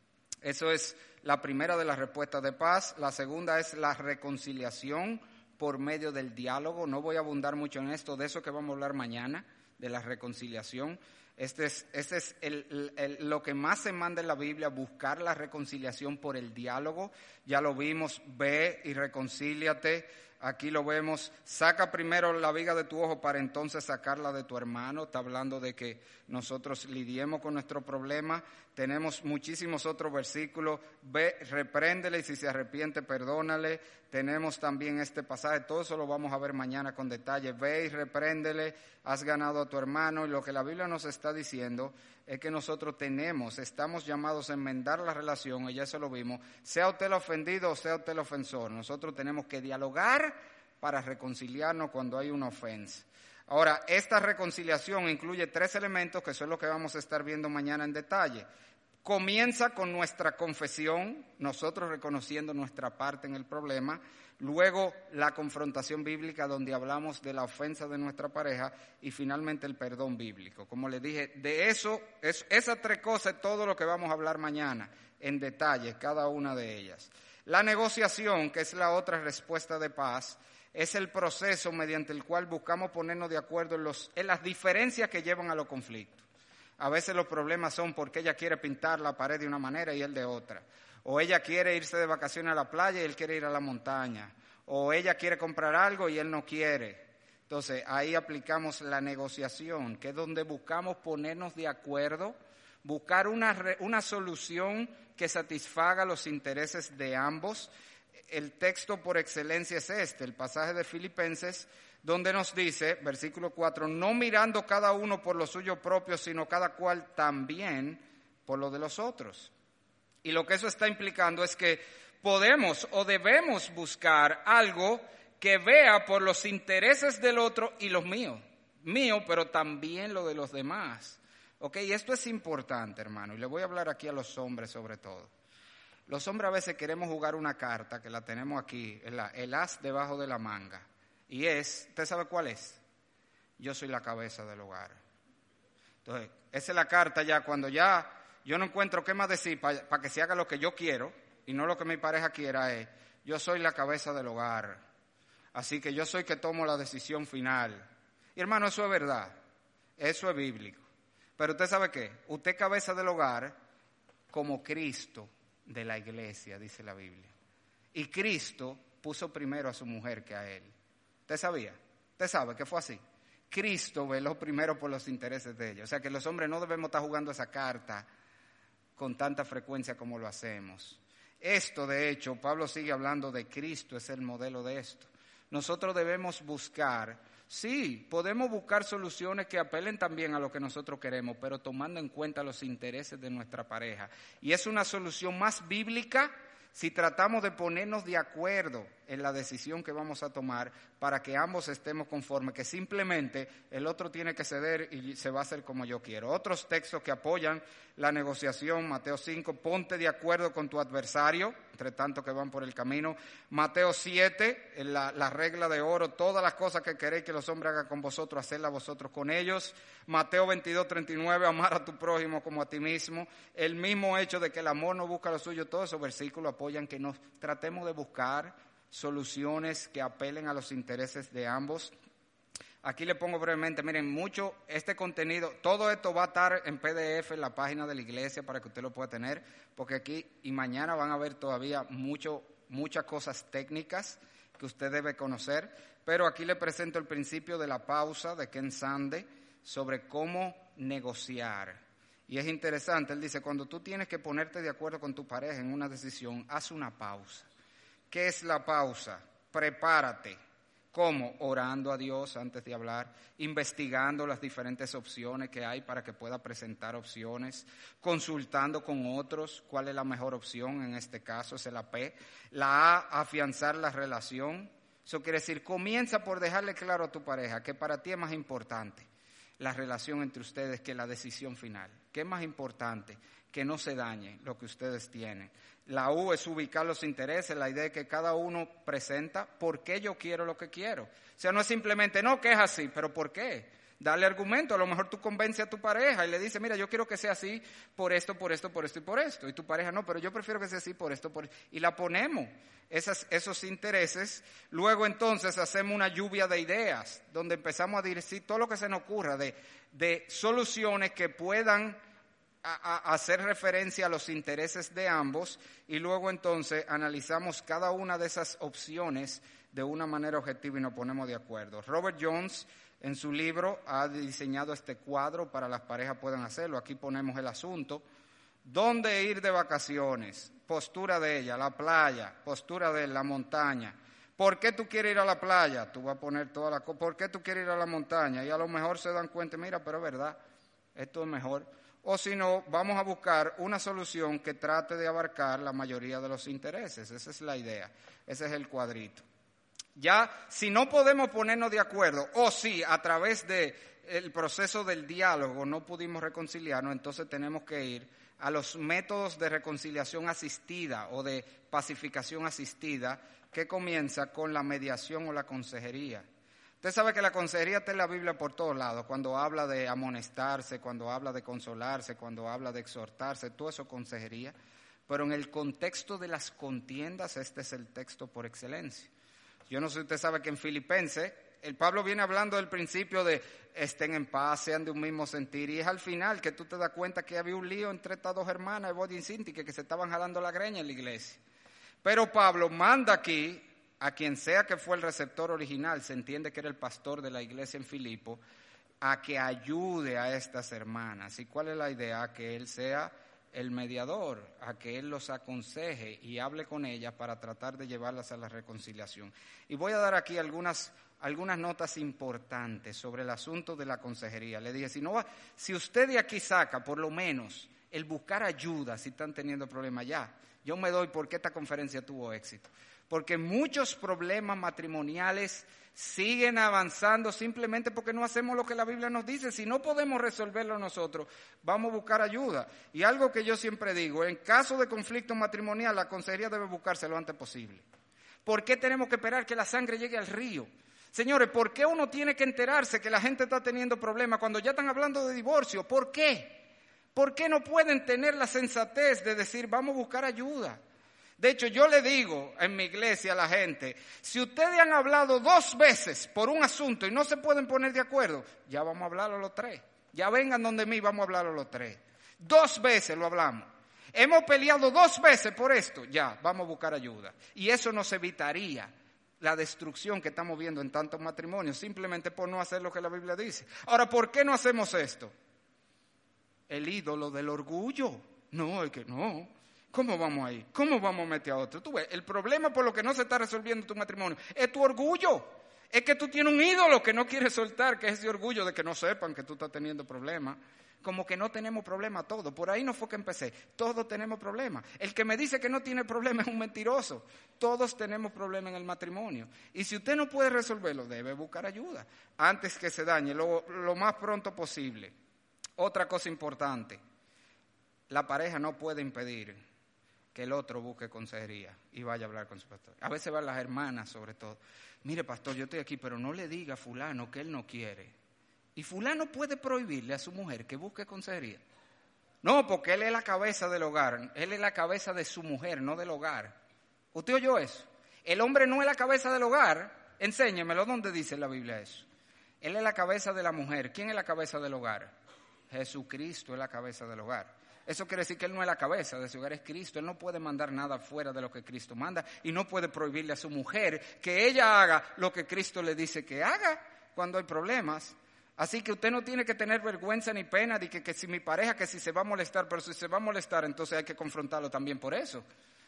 Eso es la primera de las respuestas de paz. La segunda es la reconciliación por medio del diálogo. No voy a abundar mucho en esto, de eso que vamos a hablar mañana, de la reconciliación. Este es, este es el, el, el, lo que más se manda en la Biblia, buscar la reconciliación por el diálogo. Ya lo vimos, ve y reconcíliate. Aquí lo vemos, saca primero la viga de tu ojo para entonces sacarla de tu hermano. Está hablando de que nosotros lidiemos con nuestro problema. Tenemos muchísimos otros versículos. Ve, repréndele y si se arrepiente, perdónale. Tenemos también este pasaje, todo eso lo vamos a ver mañana con detalle. Ve y repréndele, has ganado a tu hermano. Y lo que la Biblia nos está diciendo es que nosotros tenemos, estamos llamados a enmendar la relación, y ya eso lo vimos, sea usted el ofendido o sea usted el ofensor. Nosotros tenemos que dialogar para reconciliarnos cuando hay una ofensa. Ahora, esta reconciliación incluye tres elementos que son los que vamos a estar viendo mañana en detalle. Comienza con nuestra confesión, nosotros reconociendo nuestra parte en el problema. Luego, la confrontación bíblica, donde hablamos de la ofensa de nuestra pareja. Y finalmente, el perdón bíblico. Como les dije, de eso, es, esas tres cosas es todo lo que vamos a hablar mañana, en detalle, cada una de ellas. La negociación, que es la otra respuesta de paz, es el proceso mediante el cual buscamos ponernos de acuerdo en, los, en las diferencias que llevan a los conflictos. A veces los problemas son porque ella quiere pintar la pared de una manera y él de otra. O ella quiere irse de vacaciones a la playa y él quiere ir a la montaña. O ella quiere comprar algo y él no quiere. Entonces, ahí aplicamos la negociación, que es donde buscamos ponernos de acuerdo, buscar una, una solución que satisfaga los intereses de ambos. El texto por excelencia es este, el pasaje de Filipenses, donde nos dice, versículo cuatro, no mirando cada uno por lo suyo propio, sino cada cual también por lo de los otros. Y lo que eso está implicando es que podemos o debemos buscar algo que vea por los intereses del otro y los míos, mío, pero también lo de los demás. Ok, esto es importante, hermano, y le voy a hablar aquí a los hombres sobre todo. Los hombres a veces queremos jugar una carta, que la tenemos aquí, el, el as debajo de la manga, y es, ¿usted sabe cuál es? Yo soy la cabeza del hogar. Entonces, esa es la carta ya, cuando ya yo no encuentro qué más decir para pa que se haga lo que yo quiero, y no lo que mi pareja quiera, es, yo soy la cabeza del hogar. Así que yo soy que tomo la decisión final. Y hermano, eso es verdad, eso es bíblico. Pero usted sabe qué, usted es cabeza del hogar como Cristo de la iglesia, dice la Biblia. Y Cristo puso primero a su mujer que a él. ¿Usted sabía? ¿Usted sabe que fue así? Cristo veló primero por los intereses de ella. O sea que los hombres no debemos estar jugando esa carta con tanta frecuencia como lo hacemos. Esto, de hecho, Pablo sigue hablando de Cristo, es el modelo de esto. Nosotros debemos buscar, sí, podemos buscar soluciones que apelen también a lo que nosotros queremos, pero tomando en cuenta los intereses de nuestra pareja. Y es una solución más bíblica si tratamos de ponernos de acuerdo en la decisión que vamos a tomar para que ambos estemos conformes, que simplemente el otro tiene que ceder y se va a hacer como yo quiero. Otros textos que apoyan la negociación, Mateo cinco, ponte de acuerdo con tu adversario, entre tanto que van por el camino. Mateo siete, la, la regla de oro, todas las cosas que queréis que los hombres hagan con vosotros, hacedlas vosotros con ellos. Mateo veintidós, treinta y nueve, amar a tu prójimo como a ti mismo. El mismo hecho de que el amor no busca lo suyo, todos esos versículos apoyan que nos tratemos de buscar soluciones que apelen a los intereses de ambos. Aquí le pongo brevemente, miren, mucho este contenido, todo esto va a estar en P D F en la página de la iglesia para que usted lo pueda tener, porque aquí y mañana van a ver todavía mucho, muchas cosas técnicas que usted debe conocer, pero aquí le presento el principio de la pausa de Ken Sande sobre cómo negociar. Y es interesante, él dice, cuando tú tienes que ponerte de acuerdo con tu pareja en una decisión, haz una pausa. ¿Qué es la pausa? Prepárate. ¿Cómo? Orando a Dios antes de hablar, investigando las diferentes opciones que hay para que pueda presentar opciones, consultando con otros cuál es la mejor opción, en este caso es la P. La A, afianzar la relación. Eso quiere decir, comienza por dejarle claro a tu pareja que para ti es más importante la relación entre ustedes que la decisión final. ¿Qué es más importante? Que no se dañe lo que ustedes tienen. La U es ubicar los intereses, la idea es que cada uno presenta por qué yo quiero lo que quiero. O sea, no es simplemente, no, que es así, pero ¿por qué? Dale argumento, a lo mejor tú convences a tu pareja y le dices, mira, yo quiero que sea así por esto, por esto, por esto y por esto. Y tu pareja, no, pero yo prefiero que sea así por esto, por esto. Y la ponemos, esas, esos intereses. Luego entonces hacemos una lluvia de ideas, donde empezamos a decir todo lo que se nos ocurra, de, de soluciones que puedan A, a hacer referencia a los intereses de ambos, y luego entonces analizamos cada una de esas opciones de una manera objetiva y nos ponemos de acuerdo. Robert Jones en su libro ha diseñado este cuadro para las parejas puedan hacerlo. Aquí ponemos el asunto. ¿Dónde ir de vacaciones? Postura de ella, la playa, postura de la montaña. ¿Por qué tú quieres ir a la playa? Tú vas a poner toda la cosa. ¿Por qué tú quieres ir a la montaña? Y a lo mejor se dan cuenta, mira, pero es verdad, esto es mejor. O si no, vamos a buscar una solución que trate de abarcar la mayoría de los intereses. Esa es la idea, ese es el cuadrito. Ya, si no podemos ponernos de acuerdo, o si a través del proceso del diálogo no pudimos reconciliarnos, entonces tenemos que ir a los métodos de reconciliación asistida o de pacificación asistida, que comienza con la mediación o la consejería. Usted sabe que la consejería está en la Biblia por todos lados, cuando habla de amonestarse, cuando habla de consolarse, cuando habla de exhortarse, todo eso es consejería. Pero en el contexto de las contiendas, este es el texto por excelencia. Yo no sé si usted sabe que en Filipenses, El Pablo viene hablando del principio de estén en paz, sean de un mismo sentir, y es al final que tú te das cuenta que había un lío entre estas dos hermanas, Evodia y Síntique, que se estaban jalando la greña en la iglesia. Pero Pablo manda aquí a quien sea que fue el receptor original, se entiende que era el pastor de la iglesia en Filipo, a que ayude a estas hermanas. ¿Y cuál es la idea? A que él sea el mediador, a que él los aconseje y hable con ellas para tratar de llevarlas a la reconciliación. Y voy a dar aquí algunas, algunas notas importantes sobre el asunto de la consejería. Le dije, si, no va, si usted de aquí saca por lo menos el buscar ayuda si están teniendo problemas, ya, yo me doy porque esta conferencia tuvo éxito. Porque muchos problemas matrimoniales siguen avanzando simplemente porque no hacemos lo que la Biblia nos dice. Si no podemos resolverlo nosotros, vamos a buscar ayuda. Y algo que yo siempre digo, en caso de conflicto matrimonial, la consejería debe buscarse lo antes posible. ¿Por qué tenemos que esperar que la sangre llegue al río? Señores, ¿por qué uno tiene que enterarse que la gente está teniendo problemas cuando ya están hablando de divorcio? ¿Por qué? ¿Por qué no pueden tener la sensatez de decir, vamos a buscar ayuda? De hecho, yo le digo en mi iglesia a la gente, si ustedes han hablado dos veces por un asunto y no se pueden poner de acuerdo, ya vamos a hablarlo los tres. Ya vengan donde mí, vamos a hablarlo los tres. Dos veces lo hablamos. Hemos peleado dos veces por esto, ya, vamos a buscar ayuda. Y eso nos evitaría la destrucción que estamos viendo en tantos matrimonios, simplemente por no hacer lo que la Biblia dice. Ahora, ¿por qué no hacemos esto? El ídolo del orgullo. No, es que no. ¿Cómo vamos ahí? ¿Cómo vamos a meter a otro? Tú ves, el problema por lo que no se está resolviendo tu matrimonio es tu orgullo. Es que tú tienes un ídolo que no quieres soltar, que es ese orgullo de que no sepan que tú estás teniendo problemas. Como que no tenemos problema todos. Por ahí no fue que empecé. Todos tenemos problemas. El que me dice que no tiene problema es un mentiroso. Todos tenemos problemas en el matrimonio. Y si usted no puede resolverlo, debe buscar ayuda antes que se dañe, lo, lo más pronto posible. Otra cosa importante, la pareja no puede impedir que el otro busque consejería y vaya a hablar con su pastor. A veces van las hermanas sobre todo. Mire, pastor, yo estoy aquí, pero no le diga a fulano que él no quiere. Y fulano puede prohibirle a su mujer que busque consejería. No, porque él es la cabeza del hogar. Él es la cabeza de su mujer, no del hogar. ¿Usted oyó eso? El hombre no es la cabeza del hogar. Enséñemelo, ¿dónde dice la Biblia eso? Él es la cabeza de la mujer. ¿Quién es la cabeza del hogar? Jesucristo es la cabeza del hogar. Eso quiere decir que él no es la cabeza de su hogar, es Cristo. Él no puede mandar nada fuera de lo que Cristo manda y no puede prohibirle a su mujer que ella haga lo que Cristo le dice que haga cuando hay problemas. Así que usted no tiene que tener vergüenza ni pena de que, que si mi pareja, que si se va a molestar, pero si se va a molestar, entonces hay que confrontarlo también por eso.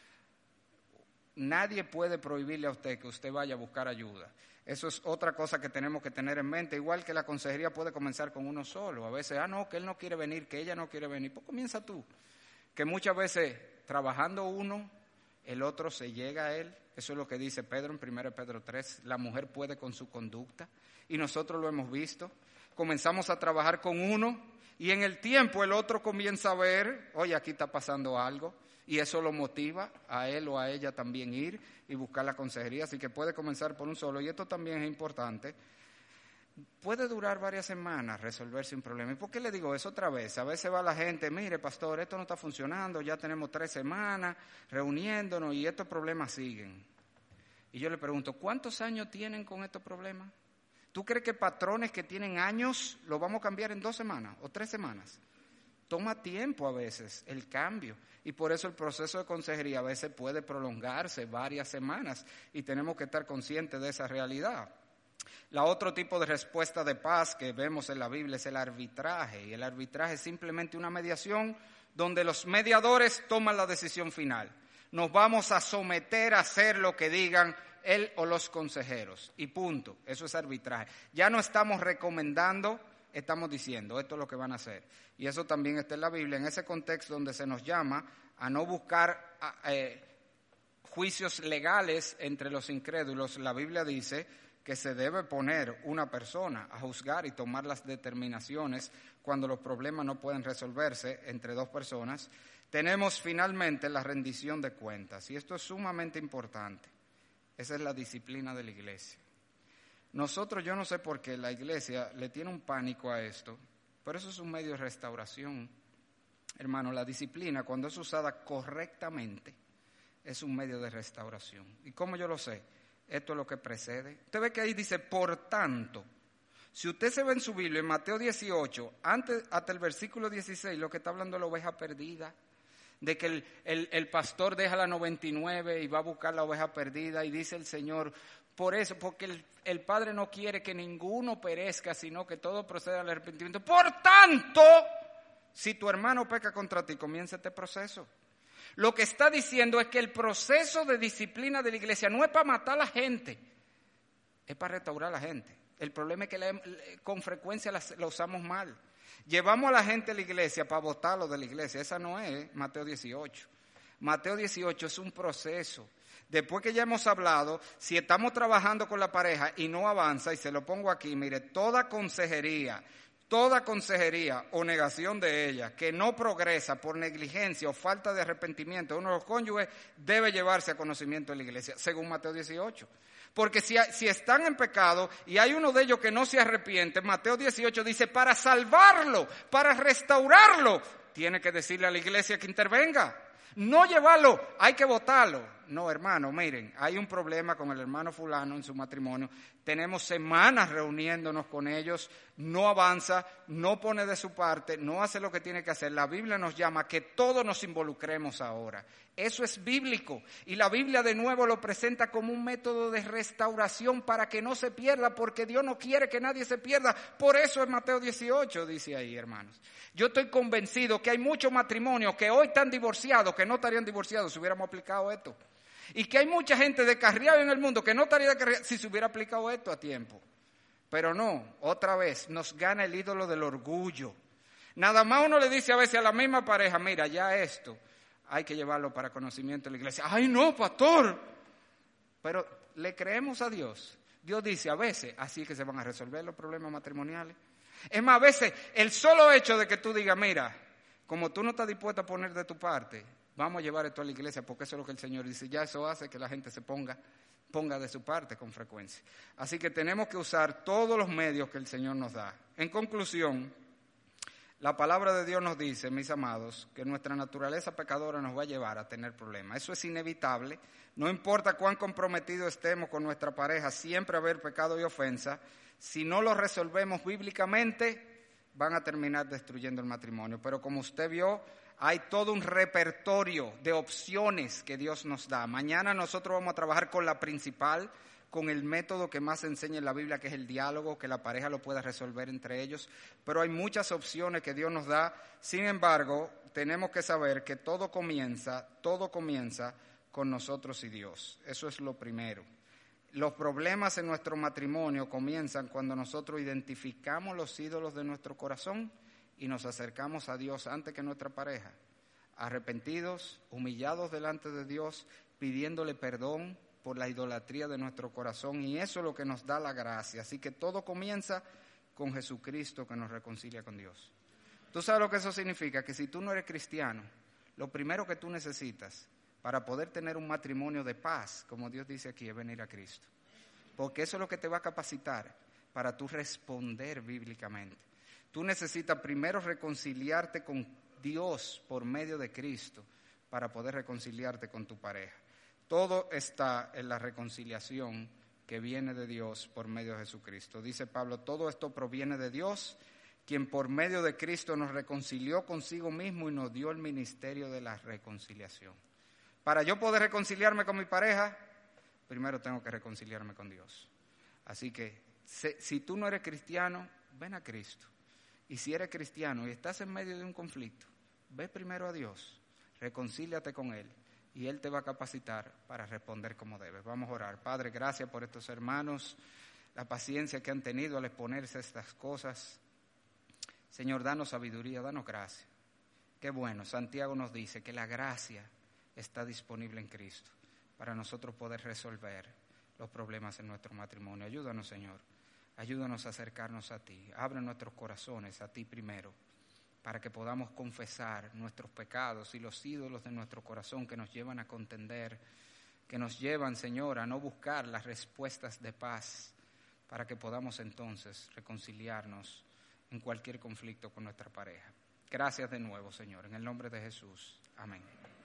Nadie puede prohibirle a usted que usted vaya a buscar ayuda. Eso es otra cosa que tenemos que tener en mente, igual que la consejería puede comenzar con uno solo. A veces, ah, no, que él no quiere venir, que ella no quiere venir. Pues comienza tú. Que muchas veces, trabajando uno, el otro se llega a él. Eso es lo que dice Pedro en primera Pedro tres. La mujer puede con su conducta. Y nosotros lo hemos visto. Comenzamos a trabajar con uno y en el tiempo el otro comienza a ver, oye, aquí está pasando algo. Y eso lo motiva a él o a ella también ir y buscar la consejería. Así que puede comenzar por un solo. Y esto también es importante. Puede durar varias semanas resolverse un problema. ¿Y por qué le digo eso otra vez? A veces va la gente, mire, pastor, esto no está funcionando. Ya tenemos tres semanas reuniéndonos y estos problemas siguen. Y yo le pregunto, ¿cuántos años tienen con estos problemas? ¿Tú crees que patrones que tienen años lo vamos a cambiar en dos semanas o tres semanas? Toma tiempo a veces el cambio y por eso el proceso de consejería a veces puede prolongarse varias semanas y tenemos que estar conscientes de esa realidad. La otro tipo de respuesta de paz que vemos en la Biblia es el arbitraje y el arbitraje es simplemente una mediación donde los mediadores toman la decisión final. Nos vamos a someter a hacer lo que digan él o los consejeros y punto, eso es arbitraje. Ya no estamos recomendando, estamos diciendo, esto es lo que van a hacer. Y eso también está en la Biblia, en ese contexto donde se nos llama a no buscar eh, juicios legales entre los incrédulos. La Biblia dice que se debe poner una persona a juzgar y tomar las determinaciones cuando los problemas no pueden resolverse entre dos personas. Tenemos finalmente la rendición de cuentas y esto es sumamente importante. Esa es la disciplina de la iglesia. Nosotros, yo no sé por qué la iglesia le tiene un pánico a esto, pero eso es un medio de restauración. Hermano, la disciplina, cuando es usada correctamente, es un medio de restauración. ¿Y cómo yo lo sé? Esto es lo que precede. Usted ve que ahí dice, por tanto. Si usted se ve en su Biblia, en Mateo dieciocho, antes, hasta el versículo dieciséis, lo que está hablando de la oveja perdida, de que el, el, el pastor deja la noventa y nueve y va a buscar la oveja perdida, y dice el Señor, por eso, porque el, el Padre no quiere que ninguno perezca, sino que todo proceda al arrepentimiento. Por tanto, si tu hermano peca contra ti, comienza este proceso. Lo que está diciendo es que el proceso de disciplina de la iglesia no es para matar a la gente, es para restaurar a la gente. El problema es que la, con frecuencia la, la usamos mal. Llevamos a la gente a la iglesia para botarlo de la iglesia. Esa no es Mateo dieciocho. Mateo dieciocho es un proceso. Después que ya hemos hablado, si estamos trabajando con la pareja y no avanza, y se lo pongo aquí, mire, toda consejería, toda consejería o negación de ella que no progresa por negligencia o falta de arrepentimiento de uno de los cónyuges, debe llevarse a conocimiento de la iglesia, según Mateo dieciocho. Porque si, si están en pecado y hay uno de ellos que no se arrepiente, Mateo dieciocho dice, para salvarlo, para restaurarlo, tiene que decirle a la iglesia que intervenga. No llevarlo, hay que votarlo. No, hermano, miren, hay un problema con el hermano fulano en su matrimonio. Tenemos semanas reuniéndonos con ellos, no avanza, no pone de su parte, no hace lo que tiene que hacer. La Biblia nos llama a que todos nos involucremos ahora. Eso es bíblico. Y la Biblia de nuevo lo presenta como un método de restauración para que no se pierda, porque Dios no quiere que nadie se pierda. Por eso es Mateo dieciocho, dice ahí, hermanos. Yo estoy convencido que hay muchos matrimonios que hoy están divorciados, que no estarían divorciados si hubiéramos aplicado esto. Y que hay mucha gente descarriada en el mundo que no estaría descarriada si se hubiera aplicado esto a tiempo. Pero no, otra vez, nos gana el ídolo del orgullo. Nada más uno le dice a veces a la misma pareja, mira, ya esto hay que llevarlo para conocimiento de la iglesia. ¡Ay, no, pastor! Pero le creemos a Dios. Dios dice a veces, así es que se van a resolver los problemas matrimoniales. Es más, a veces el solo hecho de que tú digas, mira, como tú no estás dispuesto a poner de tu parte, vamos a llevar esto a la iglesia, porque eso es lo que el Señor dice. Ya eso hace que la gente se ponga, ponga de su parte con frecuencia. Así que tenemos que usar todos los medios que el Señor nos da. En conclusión, la palabra de Dios nos dice, mis amados, que nuestra naturaleza pecadora nos va a llevar a tener problemas. Eso es inevitable. No importa cuán comprometidos estemos con nuestra pareja, siempre haber pecado y ofensa. Si no lo resolvemos bíblicamente, van a terminar destruyendo el matrimonio. Pero como usted vio, hay todo un repertorio de opciones que Dios nos da. Mañana nosotros vamos a trabajar con la principal, con el método que más enseña en la Biblia, que es el diálogo, que la pareja lo pueda resolver entre ellos. Pero hay muchas opciones que Dios nos da. Sin embargo, tenemos que saber que todo comienza, todo comienza con nosotros y Dios. Eso es lo primero. Los problemas en nuestro matrimonio comienzan cuando nosotros identificamos los ídolos de nuestro corazón y nos acercamos a Dios antes que nuestra pareja, arrepentidos, humillados delante de Dios, pidiéndole perdón por la idolatría de nuestro corazón, y eso es lo que nos da la gracia. Así que todo comienza con Jesucristo, que nos reconcilia con Dios. ¿Tú sabes lo que eso significa? Que si tú no eres cristiano, lo primero que tú necesitas para poder tener un matrimonio de paz, como Dios dice aquí, es venir a Cristo. Porque eso es lo que te va a capacitar para tú responder bíblicamente. Tú necesitas primero reconciliarte con Dios por medio de Cristo para poder reconciliarte con tu pareja. Todo está en la reconciliación que viene de Dios por medio de Jesucristo. Dice Pablo, todo esto proviene de Dios, quien por medio de Cristo nos reconcilió consigo mismo y nos dio el ministerio de la reconciliación. Para yo poder reconciliarme con mi pareja, primero tengo que reconciliarme con Dios. Así que si tú no eres cristiano, ven a Cristo. Y si eres cristiano y estás en medio de un conflicto, ve primero a Dios, reconcíliate con Él y Él te va a capacitar para responder como debes. Vamos a orar. Padre, gracias por estos hermanos, la paciencia que han tenido al exponerse a estas cosas. Señor, danos sabiduría, danos gracia. Qué bueno, Santiago nos dice que la gracia está disponible en Cristo para nosotros poder resolver los problemas en nuestro matrimonio. Ayúdanos, Señor. Ayúdanos a acercarnos a ti. Abre nuestros corazones a ti primero, para que podamos confesar nuestros pecados y los ídolos de nuestro corazón que nos llevan a contender, que nos llevan, Señor, a no buscar las respuestas de paz, para que podamos entonces reconciliarnos en cualquier conflicto con nuestra pareja. Gracias de nuevo, Señor, en el nombre de Jesús. Amén.